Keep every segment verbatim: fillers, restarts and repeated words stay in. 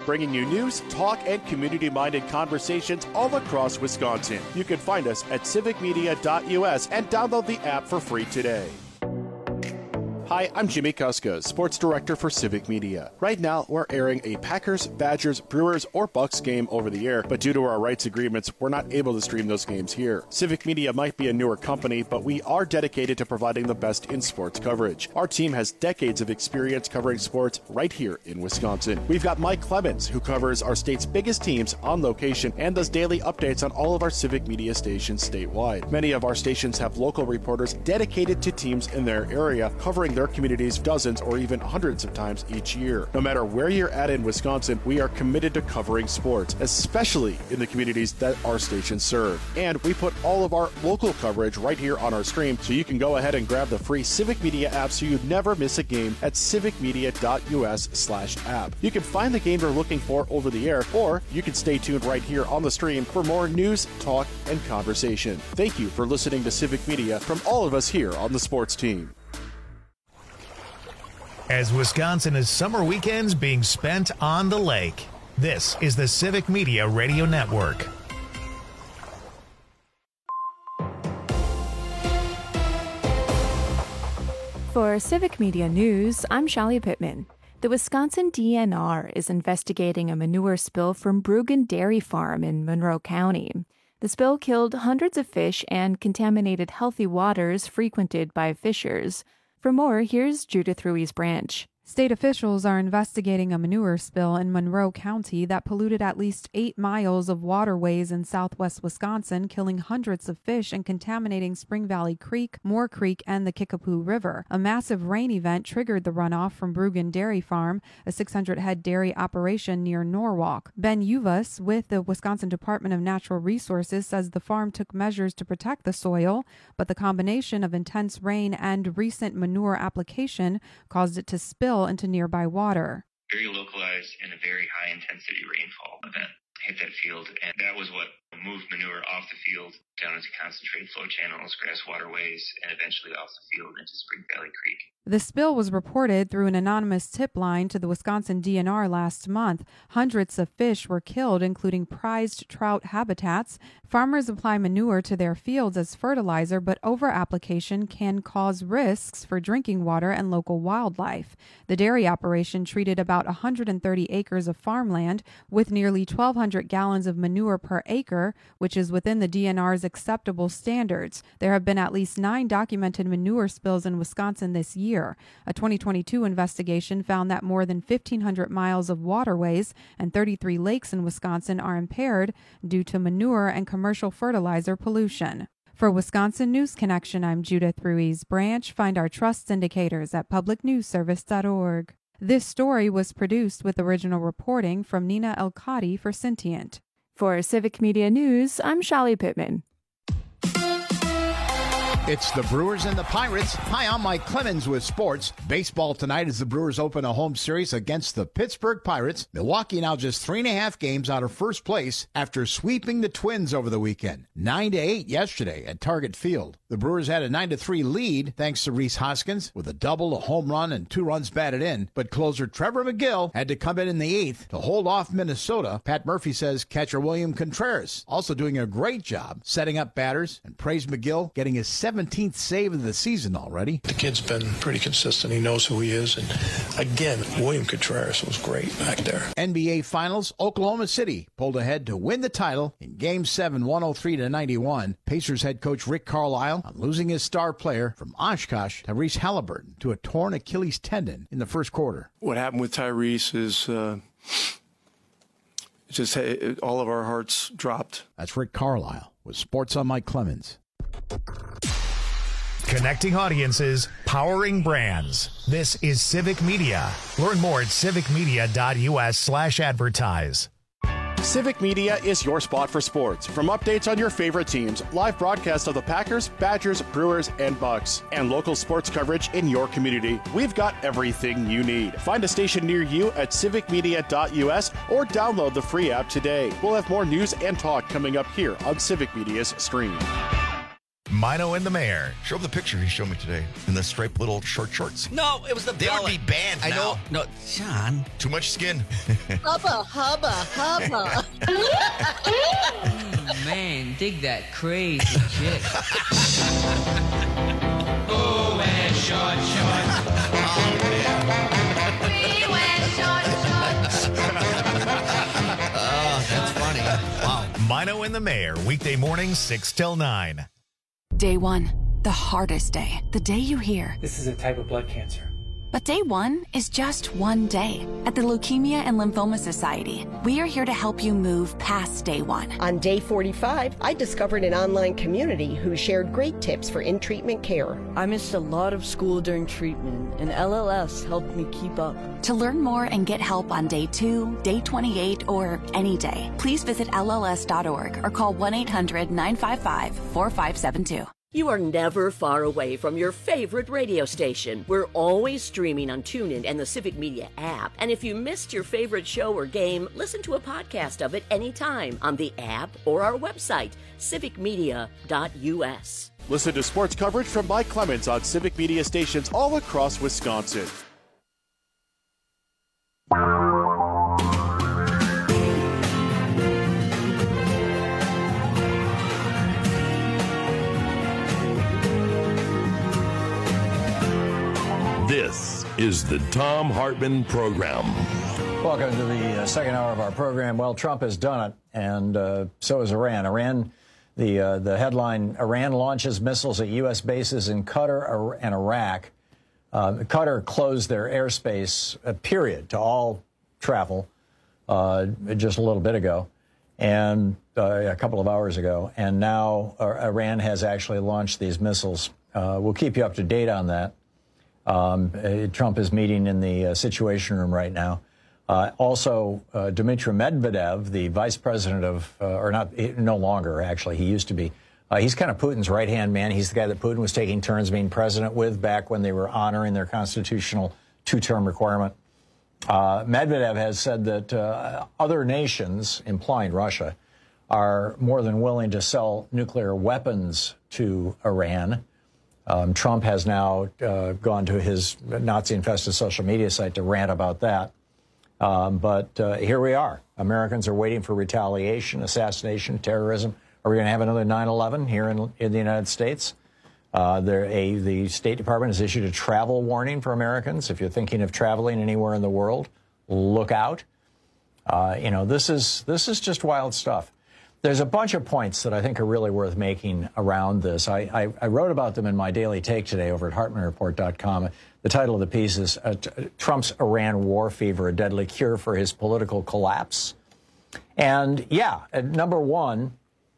bringing you news, talk, and community-minded conversations all across Wisconsin. You can find us at civic media dot U S and download the app for free today. Hi, I'm Jimmy Kuska, Sports Director for Civic Media. Right now, we're airing a Packers, Badgers, Brewers, or Bucks game over the air, but due to our rights agreements, we're not able to stream those games here. Civic Media might be a newer company, but we are dedicated to providing the best in sports coverage. Our team has decades of experience covering sports right here in Wisconsin. We've got Mike Clemens, who covers our state's biggest teams on location and does daily updates on all of our Civic Media stations statewide. Many of our stations have local reporters dedicated to teams in their area, covering their communities dozens or even hundreds of times each year. No matter where you're at in Wisconsin, we are committed to covering sports, especially in the communities that our stations serve. And we put all of our local coverage right here on our stream, so you can go ahead and grab the free Civic Media app so you never miss a game at civic media dot U S slash app. You can find the game you're looking for over the air, or you can stay tuned right here on the stream for more news, talk, and conversation. Thank you for listening to Civic Media from all of us here on the sports team. As Wisconsin is summer weekends being spent on the lake, this is the Civic Media Radio Network. For Civic Media News, I'm Shelly Pittman. The Wisconsin D N R is investigating a manure spill from Bruggen Dairy Farm in Monroe County. The spill killed hundreds of fish and contaminated healthy waters frequented by fishers. For more, here's Judith Ruiz-Branch. State officials are investigating a manure spill in Monroe County that polluted at least eight miles of waterways in southwest Wisconsin, killing hundreds of fish and contaminating Spring Valley Creek, Moore Creek, and the Kickapoo River. A massive rain event triggered the runoff from Bruggen Dairy Farm, a six hundred head dairy operation near Norwalk. Ben Uvas with the Wisconsin Department of Natural Resources says the farm took measures to protect the soil, but the combination of intense rain and recent manure application caused it to spill into nearby water. Very localized and a very high intensity rainfall event hit that field, and that was what moved manure off the field down into concentrated flow channels, grass waterways, and eventually off the field into Spring Valley Creek. The spill was reported through an anonymous tip line to the Wisconsin D N R last month. Hundreds of fish were killed, including prized trout habitats. Farmers apply manure to their fields as fertilizer, but over-application can cause risks for drinking water and local wildlife. The dairy operation treated about one hundred thirty acres of farmland with nearly twelve hundred gallons of manure per acre, which is within the D N R's acceptable standards. There have been at least nine documented manure spills in Wisconsin this year. A twenty twenty-two investigation found that more than fifteen hundred miles of waterways and thirty-three lakes in Wisconsin are impaired due to manure and commercial fertilizer pollution. For Wisconsin News Connection, I'm Judith Ruiz-Branch. Find our trust indicators at public news service dot org. This story was produced with original reporting from Nina Elkadi for Sentient. For Civic Media News, I'm Shelly Pittman. It's the Brewers and the Pirates. Hi, I'm Mike Clemens with sports. Baseball tonight as the Brewers open a home series against the Pittsburgh Pirates. Milwaukee now just three and a half games out of first place after sweeping the Twins over the weekend. Nine to eight yesterday at Target Field. The Brewers had a nine to three lead thanks to Rhys Hoskins with a double, a home run, and two runs batted in. But closer Trevor McGill had to come in in the eighth to hold off Minnesota. Pat Murphy says catcher William Contreras also doing a great job setting up batters, and praised McGill getting his seventeenth save of the season already. The kid's been pretty consistent. He knows who he is. And again, William Contreras was great back there. N B A Finals, Oklahoma City pulled ahead to win the title in Game seven, one oh three to ninety-one. Pacers head coach Rick Carlisle on losing his star player from Oshkosh, Tyrese Halliburton, to a torn Achilles tendon in the first quarter. What happened with Tyrese is uh, just it, all of our hearts dropped. That's Rick Carlisle with Sports on Mike Clemens. Connecting audiences, powering brands. This is Civic Media. Learn more at civic media dot U S slash advertise. Civic Media is your spot for sports. From updates on your favorite teams, live broadcasts of the Packers, Badgers, Brewers, and Bucks, and local sports coverage in your community, we've got everything you need. Find a station near you at civic media dot U S or download the free app today. We'll have more news and talk coming up here on Civic Media's stream. Mino and the Mayor. Show the picture he showed me today in the striped little short shorts. No, it was the They belly. would be banned I now. know. No, Sean. Too much skin. Hubba, hubba, hubba. Oh, man, dig that crazy chick. Oh, wear short shorts. Oh, man. We wear short shorts. Oh, that's funny. Wow. Mino and the Mayor, weekday mornings, six till nine. Day one, the hardest day. The day you hear, this is a type of blood cancer. But day one is just one day. At the Leukemia and Lymphoma Society, we are here to help you move past day one. On day forty-five, I discovered an online community who shared great tips for in-treatment care. I missed a lot of school during treatment, and L L S helped me keep up. To learn more and get help on day two, day twenty-eight, or any day, please visit L L S dot org or call one eight hundred nine five five four five seven two. You are never far away from your favorite radio station. We're always streaming on TuneIn and the Civic Media app. And if you missed your favorite show or game, listen to a podcast of it anytime on the app or our website, civic media dot u s. Listen to sports coverage from Mike Clemens on Civic Media stations all across Wisconsin. This is the Thom Hartmann Program. Welcome to the uh, second hour of our program. Well, Trump has done it, and uh, so has Iran. Iran, the uh, the headline, Iran launches missiles at U S bases in Qatar and Iraq. Uh, Qatar closed their airspace, uh, period, to all travel uh, just a little bit ago, and uh, a couple of hours ago. And now uh, Iran has actually launched these missiles. Uh, we'll keep you up to date on that. Um, uh, Trump is meeting in the uh, Situation Room right now. Uh, also, uh, Dmitry Medvedev, the vice president of, uh, or not, no longer, actually, he used to be. Uh, he's kind of Putin's right-hand man. He's the guy that Putin was taking turns being president with back when they were honoring their constitutional two-term requirement. Uh, Medvedev has said that uh, other nations, implying Russia, are more than willing to sell nuclear weapons to Iran. Um, Trump has now uh, gone to his Nazi-infested social media site to rant about that. Um, but uh, here we are. Americans are waiting for retaliation, assassination, terrorism. Are we going to have another nine eleven here in, in the United States? Uh, there, a, the State Department has issued a travel warning for Americans. If you're thinking of traveling anywhere in the world, look out. Uh, you know, this is this is just wild stuff. There's a bunch of points that I think are really worth making around this. I, I, I wrote about them in my daily take today over at Hartmann Report dot com. The title of the piece is uh, Trump's Iran War Fever, a Deadly Cure for His Political Collapse. And, yeah, uh, number one,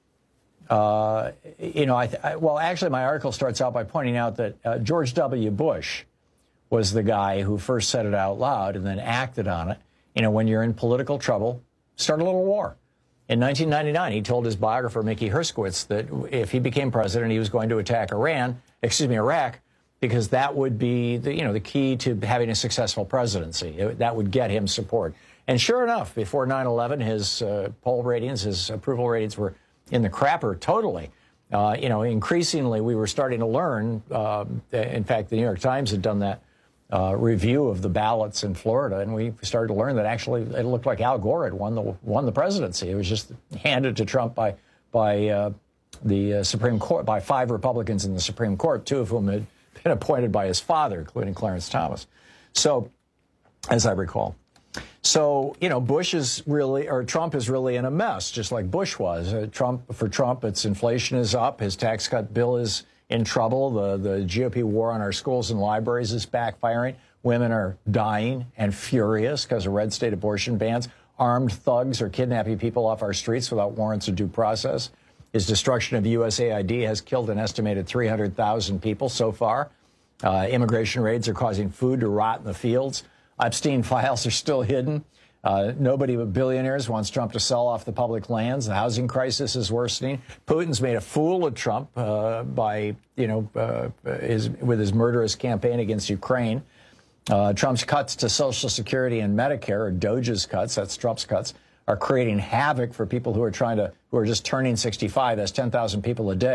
uh, you know, I, th- I well, actually, my article starts out by pointing out that uh, George W. Bush was the guy who first said it out loud and then acted on it. You know, when you're in political trouble, start a little war. In nineteen ninety-nine, he told his biographer, Mickey Herskowitz, that if he became president, he was going to attack Iran, excuse me, Iraq, because that would be the, you know, the key to having a successful presidency. It, that would get him support. And sure enough, before nine eleven, his uh, poll ratings, his approval ratings were in the crapper totally. Uh, you know, increasingly, we were starting to learn. Uh, in fact, the New York Times had done that Uh, review of the ballots in Florida, and we started to learn that actually it looked like Al Gore had won the won the presidency. It was just handed to Trump by by uh, the uh, Supreme Court, by five Republicans in the Supreme Court, two of whom had been appointed by his father, including Clarence Thomas. So, as I recall. So, you know, Bush is really, or Trump is really in a mess, just like Bush was. Uh, Trump, for Trump, its inflation is up. His tax cut bill is in trouble. The, the G O P war on our schools and libraries is backfiring. Women are dying and furious because of red state abortion bans. Armed thugs are kidnapping people off our streets without warrants of due process. His destruction of U S A I D has killed an estimated three hundred thousand people so far. Uh, immigration raids are causing food to rot in the fields. Epstein files are still hidden. Uh, nobody but billionaires wants Trump to sell off the public lands. The housing crisis is worsening. Putin's made a fool of Trump uh, by, you know, uh, his, with his murderous campaign against Ukraine. Uh, Trump's cuts to Social Security and Medicare, or Doge's cuts, that's Trump's cuts, are creating havoc for people who are trying to, who are just turning sixty-five. That's ten thousand people a day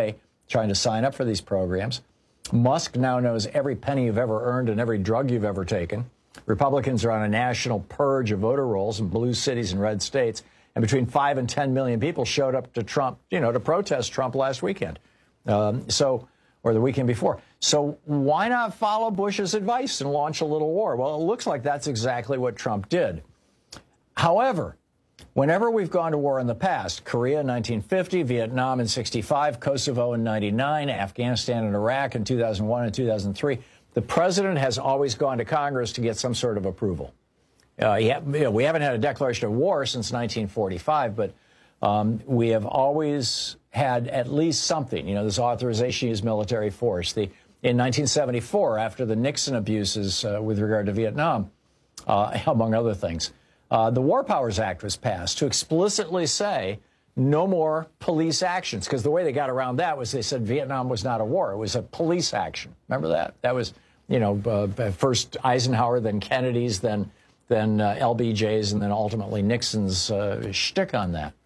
trying to sign up for these programs. Musk now knows every penny you've ever earned and every drug you've ever taken. Republicans are on a national purge of voter rolls in blue cities and red states. And between five and ten million people showed up to Trump, you know, to protest Trump last weekend. Um, so, or the weekend before. So why not follow Bush's advice and launch a little war? Well, it looks like that's exactly what Trump did. However, whenever we've gone to war in the past, Korea in nineteen fifty, Vietnam in sixty-five, Kosovo in ninety-nine, Afghanistan and Iraq in two thousand one and two thousand three, the president has always gone to Congress to get some sort of approval. Uh, yeah, you know, we haven't had a declaration of war since nineteen forty-five, but um, we have always had at least something. You know, this authorization to use military force. The, in nineteen seventy-four, after the Nixon abuses uh, with regard to Vietnam, uh, among other things, uh, the War Powers Act was passed to explicitly say no more police actions, because the way they got around that was they said Vietnam was not a war. It was a police action. Remember that? That was, you know, uh, first Eisenhower, then Kennedy's, then then uh, L B J's, and then ultimately Nixon's uh, shtick on that.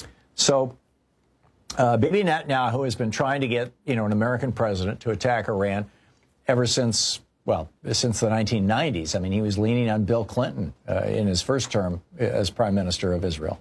So uh, Bibi Netanyahu has been trying to get, you know, an American president to attack Iran ever since, well, since the nineteen nineties. I mean, he was leaning on Bill Clinton uh, in his first term as prime minister of Israel.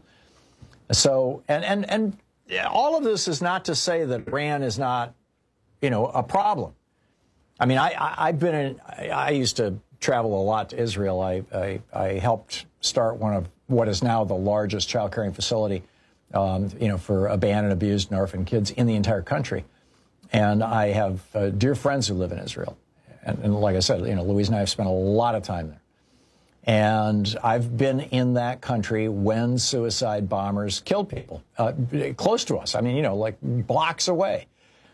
So, and, and, and all of this is not to say that Iran is not, you know, a problem. I mean, I, I, I've been in, I, I used to travel a lot to Israel. I, I, I helped start one of what is now the largest child caring facility, um, you know, for abandoned, abused, and orphaned kids in the entire country. And I have uh, dear friends who live in Israel. And, and like I said, you know, Louise and I have spent a lot of time there. And I've been in that country when suicide bombers killed people uh, close to us. I mean, you know, like blocks away.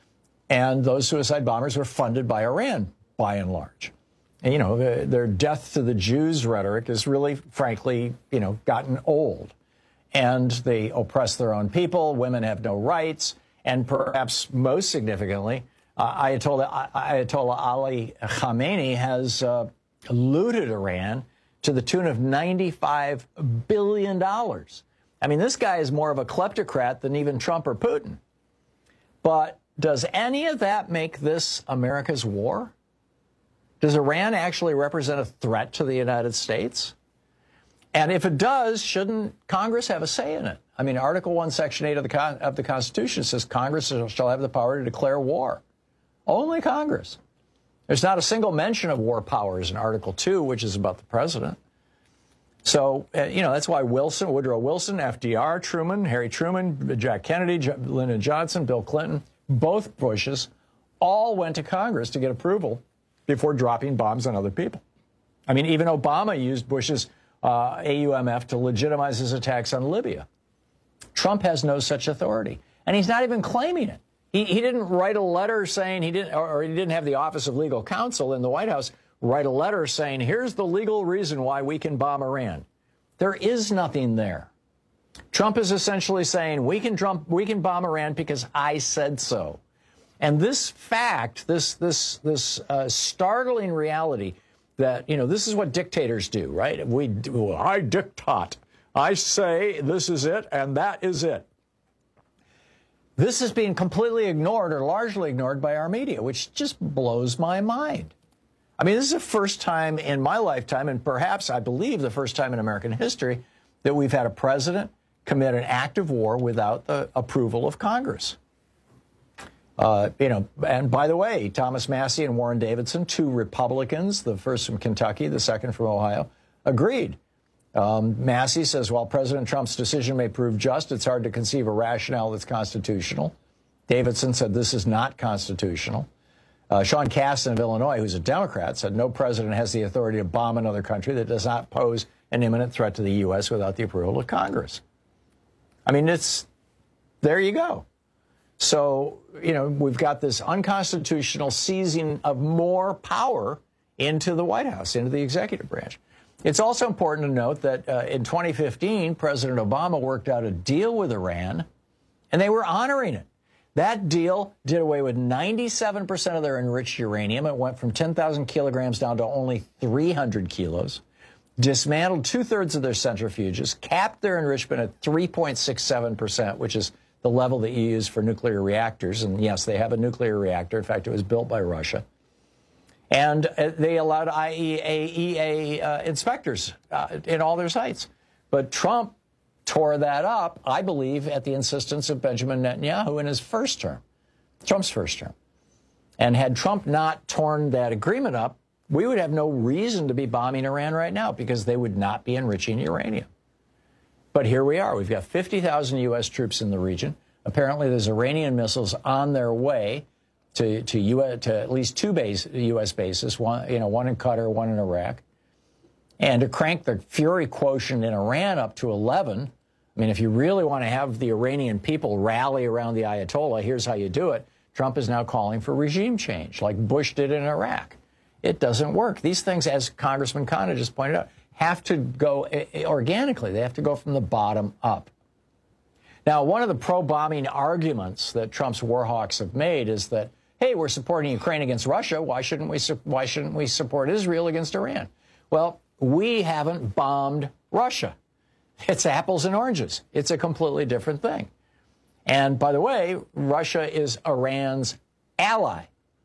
And those suicide bombers were funded by Iran, by and large. And, you know, the, their death to the Jews rhetoric has really, frankly, you know, gotten old. And they oppress their own people. Women have no rights. And perhaps most significantly, uh, Ayatollah, Ayatollah Ali Khamenei has uh, looted Iran to the tune of ninety-five billion dollars. I mean, this guy is more of a kleptocrat than even Trump or Putin. But does any of that make this America's war? Does Iran actually represent a threat to the United States? And if it does, shouldn't Congress have a say in it? I mean, Article one, Section eight of the, Con of the Constitution says Congress shall have the power to declare war. Only Congress. There's not a single mention of war powers in Article two, which is about the president. So, uh, you know, that's why Wilson, Woodrow Wilson, F D R, Truman, Harry Truman, Jack Kennedy, J Lyndon Johnson, Bill Clinton, both Bushes, all went to Congress to get approval before dropping bombs on other people. I mean, even Obama used Bush's uh, A U M F to legitimize his attacks on Libya. Trump has no such authority, and he's not even claiming it. He, he didn't write a letter saying he didn't, or, or he didn't have the Office of Legal Counsel in the White House write a letter saying, here's the legal reason why we can bomb Iran. There is nothing there. Trump is essentially saying, we can, Trump, we can bomb Iran because I said so. And this fact, this, this, this uh, startling reality that, you know, this is what dictators do, right? We do, I dictate. I say this is it, and that is it. This is being completely ignored or largely ignored by our media, which just blows my mind. I mean, this is the first time in my lifetime, and perhaps, I believe, the first time in American history, that we've had a president commit an act of war without the approval of Congress. Uh, you know, and by the way, Thomas Massie and Warren Davidson, two Republicans, the first from Kentucky, the second from Ohio, agreed. Um, Massie says, while President Trump's decision may prove just, it's hard to conceive a rationale that's constitutional. Davidson said this is not constitutional. Uh, Sean Casten of Illinois, who's a Democrat, said no president has the authority to bomb another country that does not pose an imminent threat to the U S without the approval of Congress. I mean, it's, there you go. So, you know, we've got this unconstitutional seizing of more power into the White House, into the executive branch. It's also important to note that uh, in twenty fifteen, President Obama worked out a deal with Iran, and they were honoring it. That deal did away with ninety-seven percent of their enriched uranium. It went from ten thousand kilograms down to only three hundred kilos, dismantled two-thirds of their centrifuges, capped their enrichment at three point six seven percent, which is the level that you use for nuclear reactors. And yes, they have a nuclear reactor. In fact, it was built by Russia. And uh, they allowed I A E A uh, inspectors uh, in all their sites. But Trump tore that up, I believe, at the insistence of Benjamin Netanyahu in his first term, Trump's first term. And had Trump not torn that agreement up, we would have no reason to be bombing Iran right now because they would not be enriching uranium. But here we are. We've got fifty thousand U S troops in the region. Apparently, there's Iranian missiles on their way to to, U S, to at least two base, U S bases, one, you know, one in Qatar, one in Iraq. And to crank the fury quotient in Iran up to eleven, I mean, if you really want to have the Iranian people rally around the Ayatollah, here's how you do it. Trump is now calling for regime change, like Bush did in Iraq. It doesn't work. These things, as Congressman Khanna just pointed out, have to go organically. They have to go from the bottom up. Now, one of the pro-bombing arguments that Trump's war hawks have made is that, hey, we're supporting Ukraine against Russia. Why shouldn't we, why shouldn't we support Israel against Iran? Well, we haven't bombed Russia. It's apples and oranges. It's a completely different thing. And by the way, Russia is Iran's ally.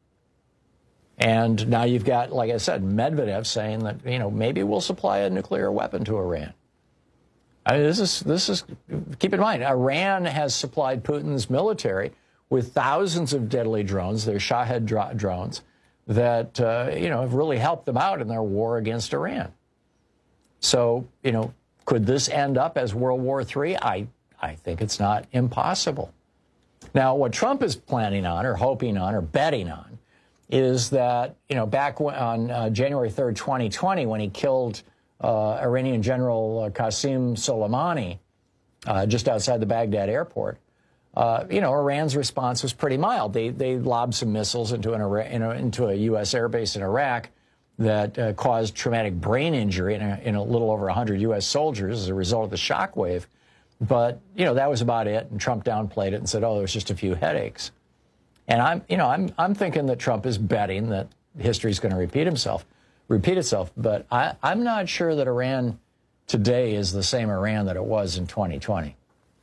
And now you've got, like I said, Medvedev saying that, you know, maybe we'll supply a nuclear weapon to Iran. I mean, this is, this is, keep in mind, Iran has supplied Putin's military with thousands of deadly drones, their Shahed dro- drones, that, uh, you know, have really helped them out in their war against Iran. So, you know, could this end up as World War Three? I, I think it's not impossible. Now, what Trump is planning on or hoping on or betting on is that, you know, back on uh, January third, twenty twenty, when he killed uh, Iranian General Qasem Soleimani uh, just outside the Baghdad airport, uh, you know, Iran's response was pretty mild. They they lobbed some missiles into, an, you know, into a U S airbase in Iraq that uh, caused traumatic brain injury in a, in a little over one hundred U S soldiers as a result of the shock wave. But, you know, that was about it. And Trump downplayed it and said, oh, there was just a few headaches. And I'm, you know, I'm, I'm thinking that Trump is betting that history is going to repeat himself, repeat itself. But I, I'm not sure that Iran today is the same Iran that it was in twenty twenty.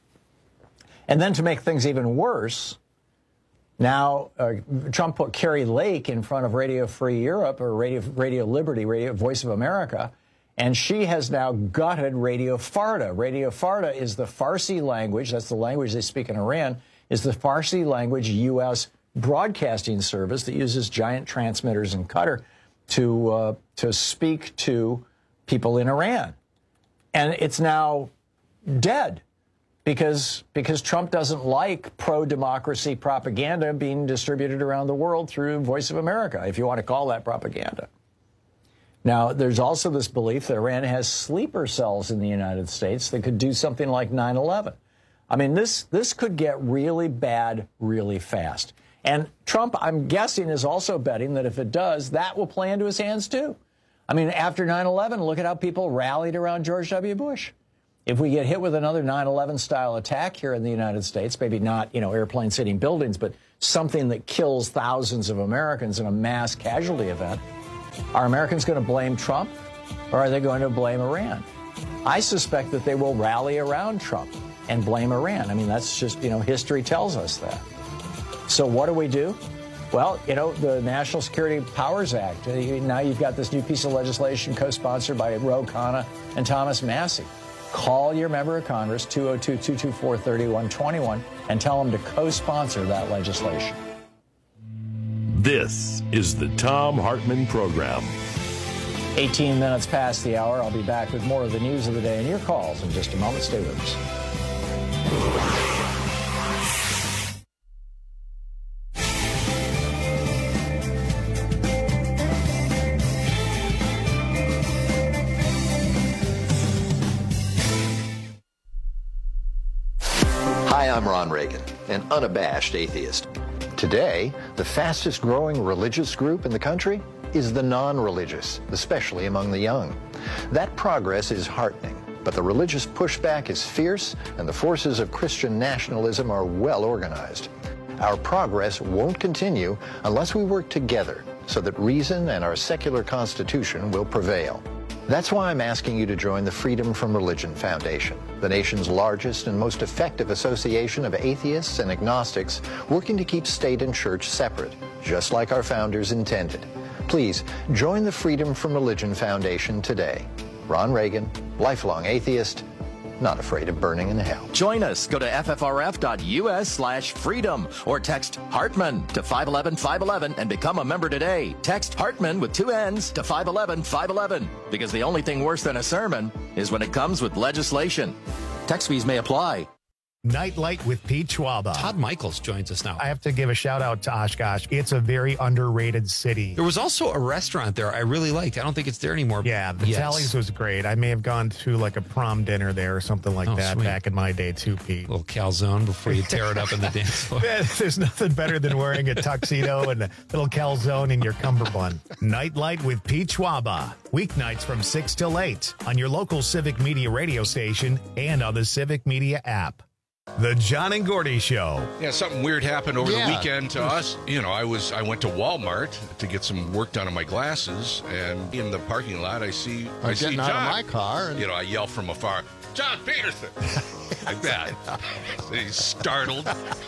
And then to make things even worse, now uh, Trump put Carrie Lake in front of Radio Free Europe or Radio, Radio Liberty, Radio Voice of America, and she has now gutted Radio Farda. Radio Farda is the Farsi language, that's the language they speak in Iran, is the Farsi language U S broadcasting service that uses giant transmitters in Qatar to uh, to speak to people in Iran. And it's now dead because because Trump doesn't like pro-democracy propaganda being distributed around the world through Voice of America, if you want to call that propaganda. Now, there's also this belief that Iran has sleeper cells in the United States that could do something like nine eleven. I mean, this this could get really bad really fast. And Trump, I'm guessing, is also betting that if it does, that will play into his hands, too. I mean, after nine eleven, look at how people rallied around George W. Bush. If we get hit with another nine eleven style attack here in the United States, maybe not, you know, airplanes hitting buildings, but something that kills thousands of Americans in a mass casualty event, are Americans going to blame Trump or are they going to blame Iran? I suspect that they will rally around Trump and blame Iran. I mean, that's just, you know, history tells us that. So what do we do? Well, you know, the National Security Powers Act. Now you've got this new piece of legislation co-sponsored by Ro Khanna and Thomas Massie. Call your member of Congress, two oh two, two two four, three one two one, and tell them to co-sponsor that legislation. This is the Thom Hartmann Program. eighteen minutes past the hour. I'll be back with more of the news of the day and your calls in just a moment. Stay with us. Hi, I'm Ron Reagan, an unabashed atheist. Today, the fastest growing religious group in the country is the non-religious, especially among the young. That progress is heartening, but the religious pushback is fierce and the forces of Christian nationalism are well organized. Our progress won't continue unless we work together so that reason and our secular constitution will prevail. That's why I'm asking you to join the Freedom from Religion Foundation, the nation's largest and most effective association of atheists and agnostics working to keep state and church separate, just like our founders intended. Please join the Freedom from Religion Foundation today. Ron Reagan, lifelong atheist, not afraid of burning in hell. Join us. Go to F F R F dot U S slash freedom or text Hartman to five one one, five one one and become a member today. Text Hartman with two N's to five one one, five one one because the only thing worse than a sermon is when it comes with legislation. Text fees may apply. Nightlight with Pete Schwaba. Todd Michaels joins us now. I have to give a shout out to Oshkosh. It's a very underrated city. There was also a restaurant there I really liked. I don't think it's there anymore. Yeah, the yes. Tallies was great. I may have gone to like a prom dinner there or something like oh, that sweet. back in my day too, Pete. A little calzone before you tear it up in the dance floor. There's nothing better than wearing a tuxedo and a little calzone in your cummerbund. Nightlight with Pete Schwaba. Weeknights from six till eight on your local Civic Media radio station and on the Civic Media app. The John and Gordy Show. Yeah, something weird happened over yeah. the weekend to us. You know, I was I went to Walmart to get some work done on my glasses, and in the parking lot, I see I'm I see getting John. out of my car. And... You know, I yell from afar, John Peterson, like that. And he's startled.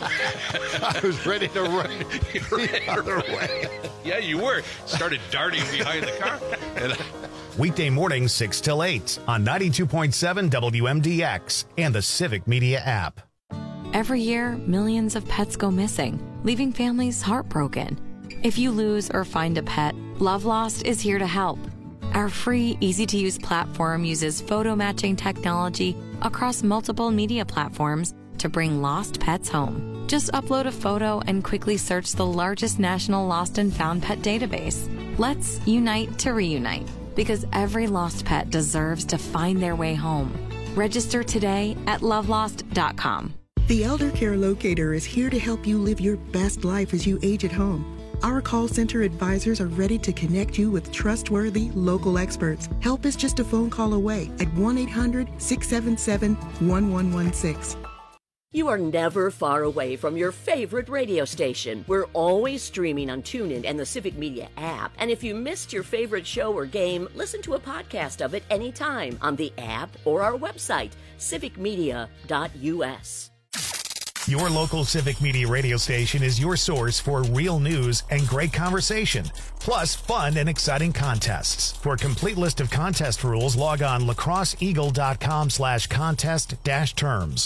I was ready to run the other way. Yeah, you were. Started darting behind the car. And Weekday mornings, six till eight on ninety-two point seven W M D X and the Civic Media app. Every year, millions of pets go missing, leaving families heartbroken. If you lose or find a pet, Love Lost is here to help. Our free, easy-to-use platform uses photo matching technology across multiple media platforms to bring lost pets home. Just upload a photo and quickly search the largest national lost and found pet database. Let's unite to reunite, because every lost pet deserves to find their way home. Register today at love lost dot com. The Elder Care Locator is here to help you live your best life as you age at home. Our call center advisors are ready to connect you with trustworthy local experts. Help is just a phone call away at one eight hundred, six seven seven, one one one six. You are never far away from your favorite radio station. We're always streaming on TuneIn and the Civic Media app. And if you missed your favorite show or game, listen to a podcast of it anytime on the app or our website, civic media dot U S. Your local Civic Media radio station is your source for real news and great conversation, plus fun and exciting contests. For a complete list of contest rules, log on lacrosseeagle.com slash contest dash terms.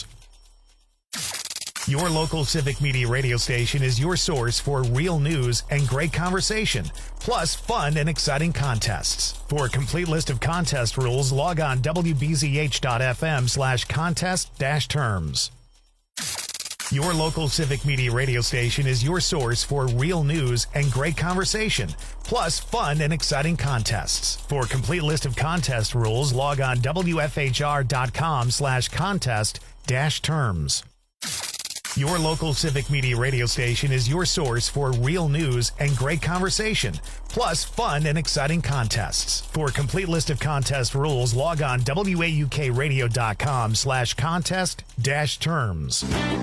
Your local Civic Media radio station is your source for real news and great conversation, plus fun and exciting contests. For a complete list of contest rules, log on w b z h dot f m slash contest dash terms. Your local Civic Media radio station is your source for real news and great conversation, plus fun and exciting contests. For a complete list of contest rules, log on w f h r dot com slash contest dash terms. Your local Civic Media radio station is your source for real news and great conversation, plus fun and exciting contests. For a complete list of contest rules, log on w a u k radio dot com slash contest dash terms.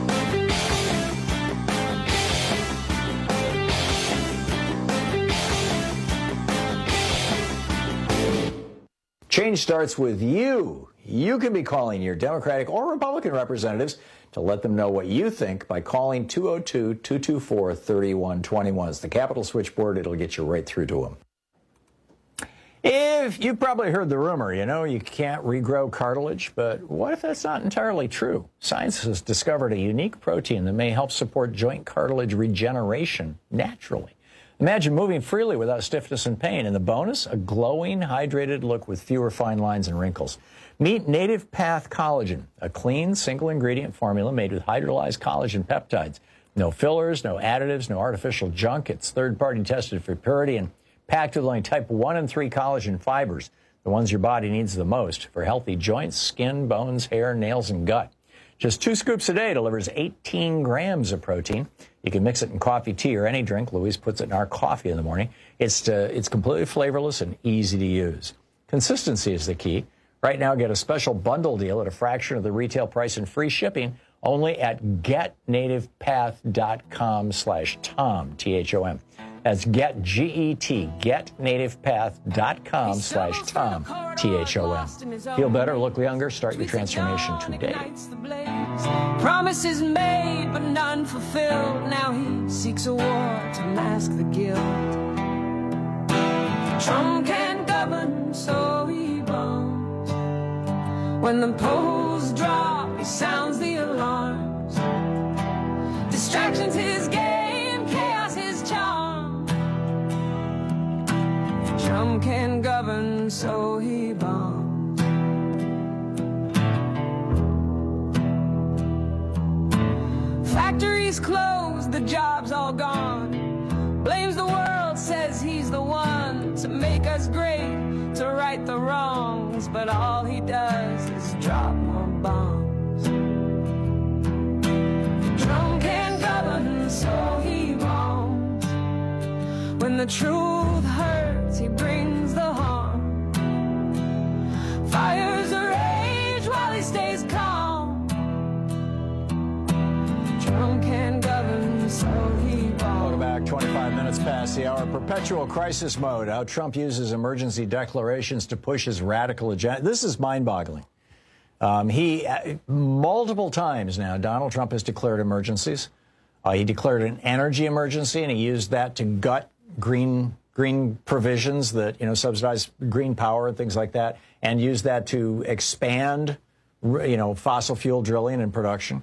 Change starts with you. You can be calling your Democratic or Republican representatives to let them know what you think by calling two oh two, two two four, three one two one. It's the Capitol switchboard. It'll get you right through to them. If you've probably heard the rumor, you know, you can't regrow cartilage, but what if that's not entirely true? Science has discovered a unique protein that may help support joint cartilage regeneration naturally. Imagine moving freely without stiffness and pain. And the bonus, a glowing, hydrated look with fewer fine lines and wrinkles. Meet Native Path Collagen, a clean, single-ingredient formula made with hydrolyzed collagen peptides. No fillers, no additives, no artificial junk. It's third-party tested for purity and packed with only type one and three collagen fibers, the ones your body needs the most for healthy joints, skin, bones, hair, nails, and gut. Just two scoops a day delivers eighteen grams of protein. You can mix it in coffee, tea, or any drink. Louise puts it in our coffee in the morning. It's, uh, it's completely flavorless and easy to use. Consistency is the key. Right now, get a special bundle deal at a fraction of the retail price and free shipping only at get native path dot com slash Tom, T H O M. That's get, G E T, get native path dot com slash Tom, T H O M. Feel better, look younger, start your transformation today. Promises made, but none fulfilled. Now he seeks a war to mask the guilt. Trump can't govern, so he bombs. When the polls drop, he sounds the alarms. Distractions his game, chaos his charm. Trump can't govern, so he bombs. Factories closed, the jobs all gone. Blames the world, says he's the one to make us great, to right the wrongs. But all he does is drop more bombs. Trump can't govern, so he bombs. When the truth hurts, he brings the harm. Fires a rage while he stays calm. Trump can't govern, so he bombs. Welcome back. twenty-five minutes past the hour. Perpetual crisis mode. How Trump uses emergency declarations to push his radical agenda. This is mind-boggling. Um, he, uh, multiple times now, Donald Trump has declared emergencies. Uh, he declared an energy emergency, and he used that to gut green green provisions that, you know, subsidize green power and things like that, and used that to expand, you know, fossil fuel drilling and production.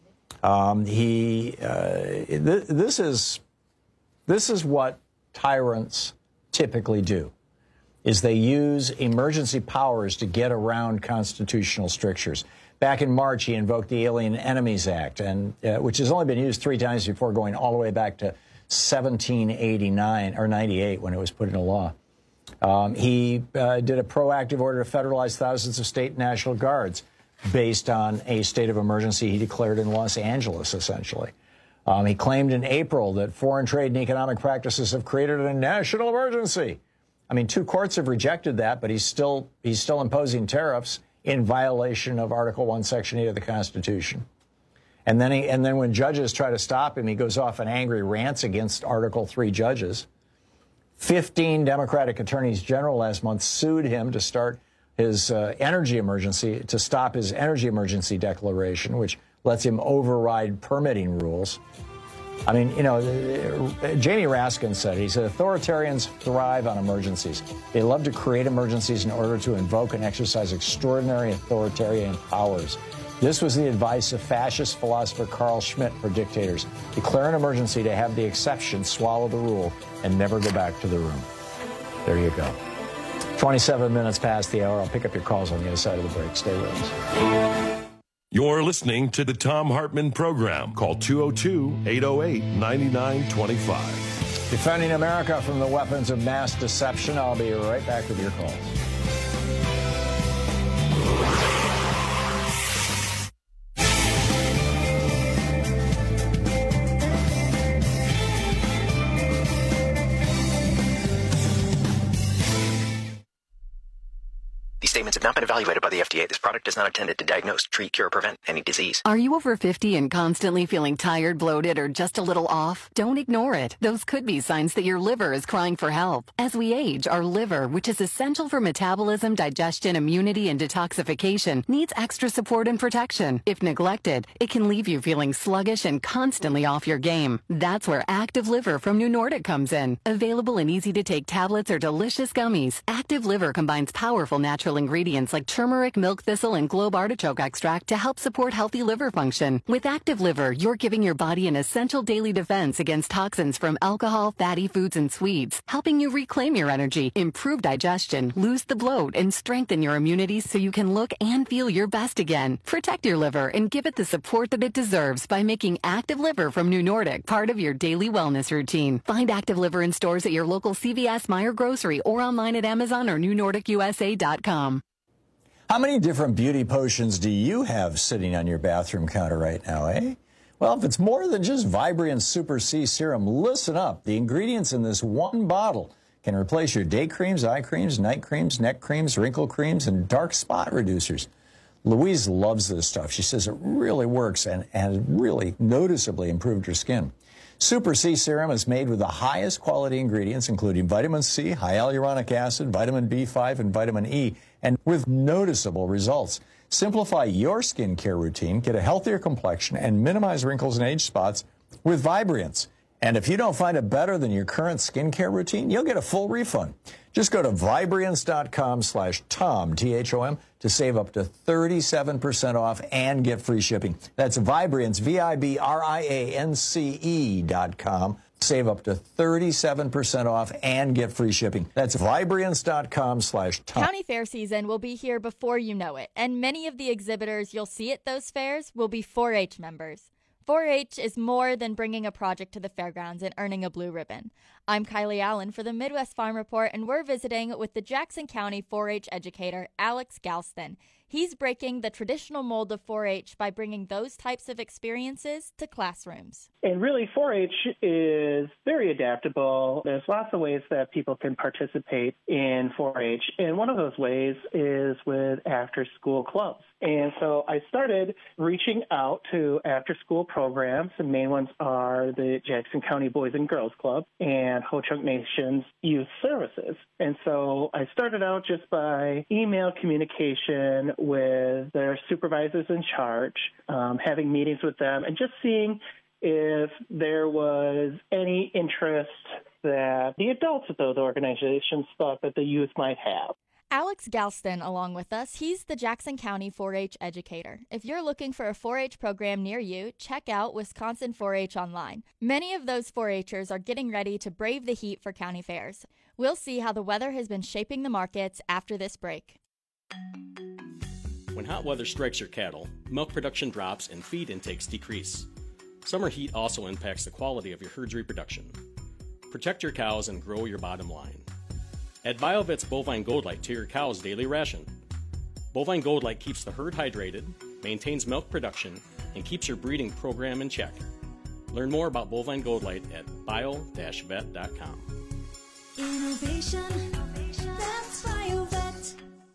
Um, he, uh, th this is, this is what tyrants typically do, is they use emergency powers to get around constitutional strictures. Back in March, he invoked the Alien Enemies Act, and uh, which has only been used three times before, going all the way back to seventeen eighty-nine or ninety-eight when it was put into law. Um, he uh, did a proactive order to federalize thousands of state and national guards based on a state of emergency he declared in Los Angeles, essentially. Um, he claimed in April that foreign trade and economic practices have created a national emergency. I mean, two courts have rejected that, but he's still he's still imposing tariffs in violation of Article one, Section eight of the Constitution. And then he, and then when judges try to stop him, he goes off on angry rants against Article three judges. Fifteen Democratic attorneys general last month sued him to start his uh, energy emergency, to stop his energy emergency declaration, which lets him override permitting rules. I mean, you know, Jamie Raskin said, he said, authoritarians thrive on emergencies. They love to create emergencies in order to invoke and exercise extraordinary authoritarian powers. This was the advice of fascist philosopher Carl Schmitt for dictators. Declare an emergency to have the exception swallow the rule and never go back to the room. There you go. twenty-seven minutes past the hour. I'll pick up your calls on the other side of the break. Stay with us. You're listening to the Tom Hartman Program. Call two oh two, eight oh eight, nine nine two five. Defending America from the weapons of mass deception. I'll be right back with your calls. Statements have not been evaluated by the F D A. This product is not intended to diagnose, treat, cure, or prevent any disease. Are you over fifty and constantly feeling tired, bloated, or just a little off? Don't ignore it. Those could be signs that your liver is crying for help. As we age, our liver, which is essential for metabolism, digestion, immunity, and detoxification, needs extra support and protection. If neglected, it can leave you feeling sluggish and constantly off your game. That's where Active Liver from New Nordic comes in. Available in easy-to-take tablets or delicious gummies, Active Liver combines powerful natural ingredients like turmeric, milk thistle, and globe artichoke extract to help support healthy liver function. With Active Liver, you're giving your body an essential daily defense against toxins from alcohol, fatty foods, and sweets, helping you reclaim your energy, improve digestion, lose the bloat, and strengthen your immunity so you can look and feel your best again. Protect your liver and give it the support that it deserves by making Active Liver from New Nordic part of your daily wellness routine. Find Active Liver in stores at your local C V S, Meijer Grocery, or online at Amazon or new nordic u s a dot com. How many different beauty potions do you have sitting on your bathroom counter right now, eh? Well, if it's more than just Vibriant Super C Serum, listen up. The ingredients in this one bottle can replace your day creams, eye creams, night creams, neck creams, wrinkle creams, and dark spot reducers. Louise loves this stuff. She says it really works and has really noticeably improved her skin. Super C Serum is made with the highest quality ingredients, including vitamin C, hyaluronic acid, vitamin B five, and vitamin E, and with noticeable results. Simplify your skincare routine, get a healthier complexion, and minimize wrinkles and age spots with Vibriance. And if you don't find it better than your current skincare routine, you'll get a full refund. Just go to Vibriance.com slash Tom, T H O M, to save up to thirty-seven percent off and get free shipping. That's Vibriance, V I B R I A N C E dot com. Save up to thirty-seven percent off and get free shipping. That's Vibriance.com slash Tom. County Fair season will be here before you know it, and many of the exhibitors you'll see at those fairs will be four H members. four H is more than bringing a project to the fairgrounds and earning a blue ribbon. I'm Kylie Allen for the Midwest Farm Report, and we're visiting with the Jackson County four H educator, Alex Galston. He's breaking the traditional mold of four H by bringing those types of experiences to classrooms. And really, four H is very adaptable. There's lots of ways that people can participate in four H, and one of those ways is with after-school clubs. And so I started reaching out to after-school programs. The main ones are the Jackson County Boys and Girls Club and Ho-Chunk Nation's Youth Services. And so I started out just by email communication with their supervisors in charge, um, having meetings with them, and just seeing if there was any interest that the adults at those organizations thought that the youth might have. Alex Galston along with us. He's the Jackson County four H educator. If you're looking for a four H program near you, check out Wisconsin four H online. Many of those four H'ers are getting ready to brave the heat for county fairs. We'll see how the weather has been shaping the markets after this break. When hot weather strikes your cattle, milk production drops and feed intakes decrease. Summer heat also impacts the quality of your herd's reproduction. Protect your cows and grow your bottom line. Add BioVet's Bovine Gold Light to your cow's daily ration. Bovine Gold Light keeps the herd hydrated, maintains milk production, and keeps your breeding program in check. Learn more about Bovine Gold Light at bio dash vet dot com. Innovation, that's BioVet.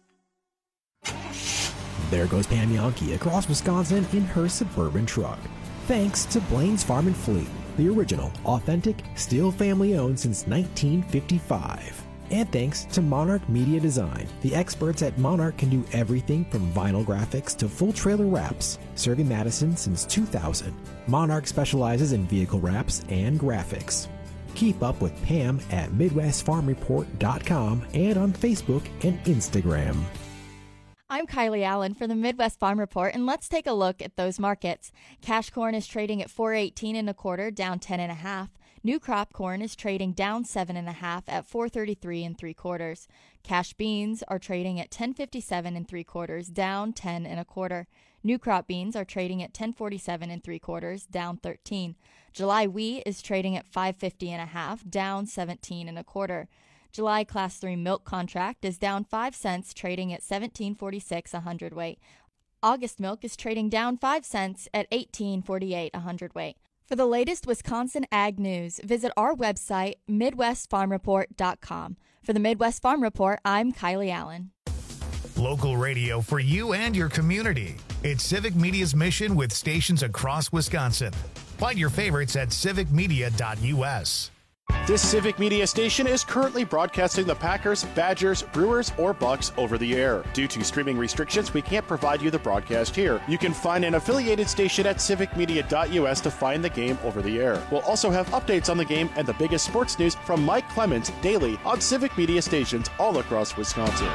There goes Pam Yankee across Wisconsin in her Suburban truck. Thanks to Blaine's Farm and Fleet, the original, authentic, still family-owned since nineteen fifty-five. And thanks to Monarch Media Design. The experts at Monarch can do everything from vinyl graphics to full trailer wraps, serving Madison since two thousand. Monarch specializes in vehicle wraps and graphics. Keep up with Pam at midwest farm report dot com and on Facebook and Instagram. I'm Kylie Allen for the Midwest Farm Report, and let's take a look at those markets. Cash corn is trading at four eighteen and a quarter, down ten and a half. New crop corn is trading down seven and a half at four thirty-three and three quarters. Cash beans are trading at ten fifty-seven and three quarters, down ten and a quarter. New crop beans are trading at ten forty-seven and three quarters, down thirteen. July wheat is trading at five fifty and a half, down seventeen and a quarter. July Class three milk contract is down five cents, trading at seventeen forty-six a hundredweight. August milk is trading down five cents at eighteen forty-eight a hundredweight. For the latest Wisconsin ag news, visit our website, midwest farm report dot com. For the Midwest Farm Report, I'm Kylie Allen. Local radio for you and your community. It's Civic Media's mission with stations across Wisconsin. Find your favorites at civic media dot U S. This Civic Media station is currently broadcasting the Packers, Badgers, Brewers, or Bucks over the air. Due to streaming restrictions, we can't provide you the broadcast here. You can find an affiliated station at civic media dot U S to find the game over the air. We'll also have updates on the game and the biggest sports news from Mike Clemens daily on Civic Media stations all across Wisconsin.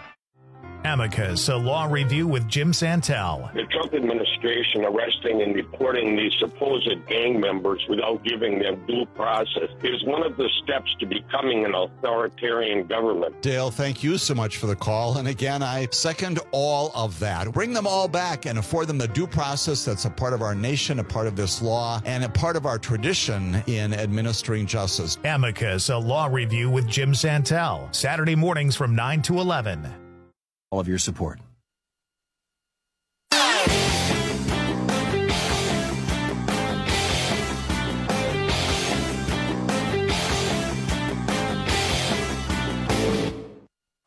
Amicus, a law review with Jim Santel. The Trump administration arresting and deporting these supposed gang members without giving them due process is one of the steps to becoming an authoritarian government. Dale, thank you so much for the call. And again, I second all of that. Bring them all back and afford them the due process that's a part of our nation, a part of this law, and a part of our tradition in administering justice. Amicus, a law review with Jim Santel. Saturday mornings from nine to eleven. All of your support.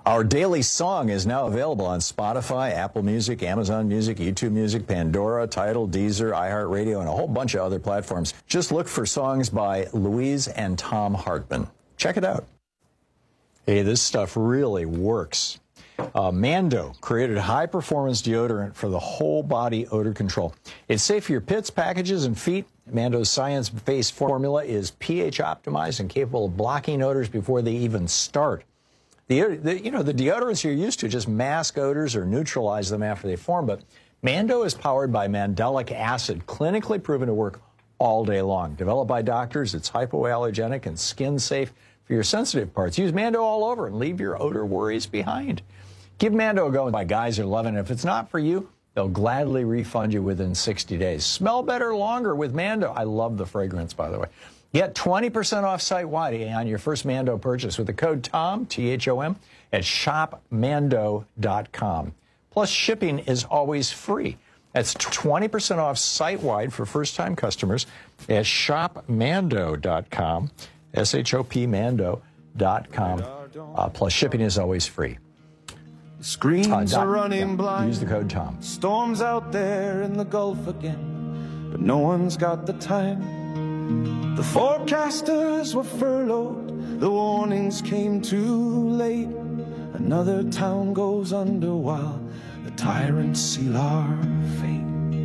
Our daily song is now available on Spotify, Apple Music, Amazon Music, YouTube Music, Pandora, Tidal, Deezer, iHeartRadio, and a whole bunch of other platforms. Just look for songs by Louise and Tom Hartman. Check it out. Hey, this stuff really works. Uh, Mando created high-performance deodorant for the whole body odor control. It's safe for your pits, packages, and feet. Mando's science-based formula is pH optimized and capable of blocking odors before they even start. The, the, you know, the deodorants you're used to just mask odors or neutralize them after they form, but Mando is powered by mandelic acid, clinically proven to work all day long. Developed by doctors, it's hypoallergenic and skin-safe for your sensitive parts. Use Mando all over and leave your odor worries behind. Give Mando a go. My guys are loving it. If it's not for you, they'll gladly refund you within sixty days. Smell better longer with Mando. I love the fragrance, by the way. Get twenty percent off site-wide on your first Mando purchase with the code TOM, T H O M, at shop mando dot com. Plus, shipping is always free. That's twenty percent off site-wide for first-time customers at shop mando dot com, S H O P mando dot com. Uh, plus, shipping is always free. Screens uh, dot, are running yeah, blind. Use the code TOM. Storms out there in the Gulf again, but no one's got the time. The forecasters were furloughed, the warnings came too late. Another town goes under while the tyrants seal our fate.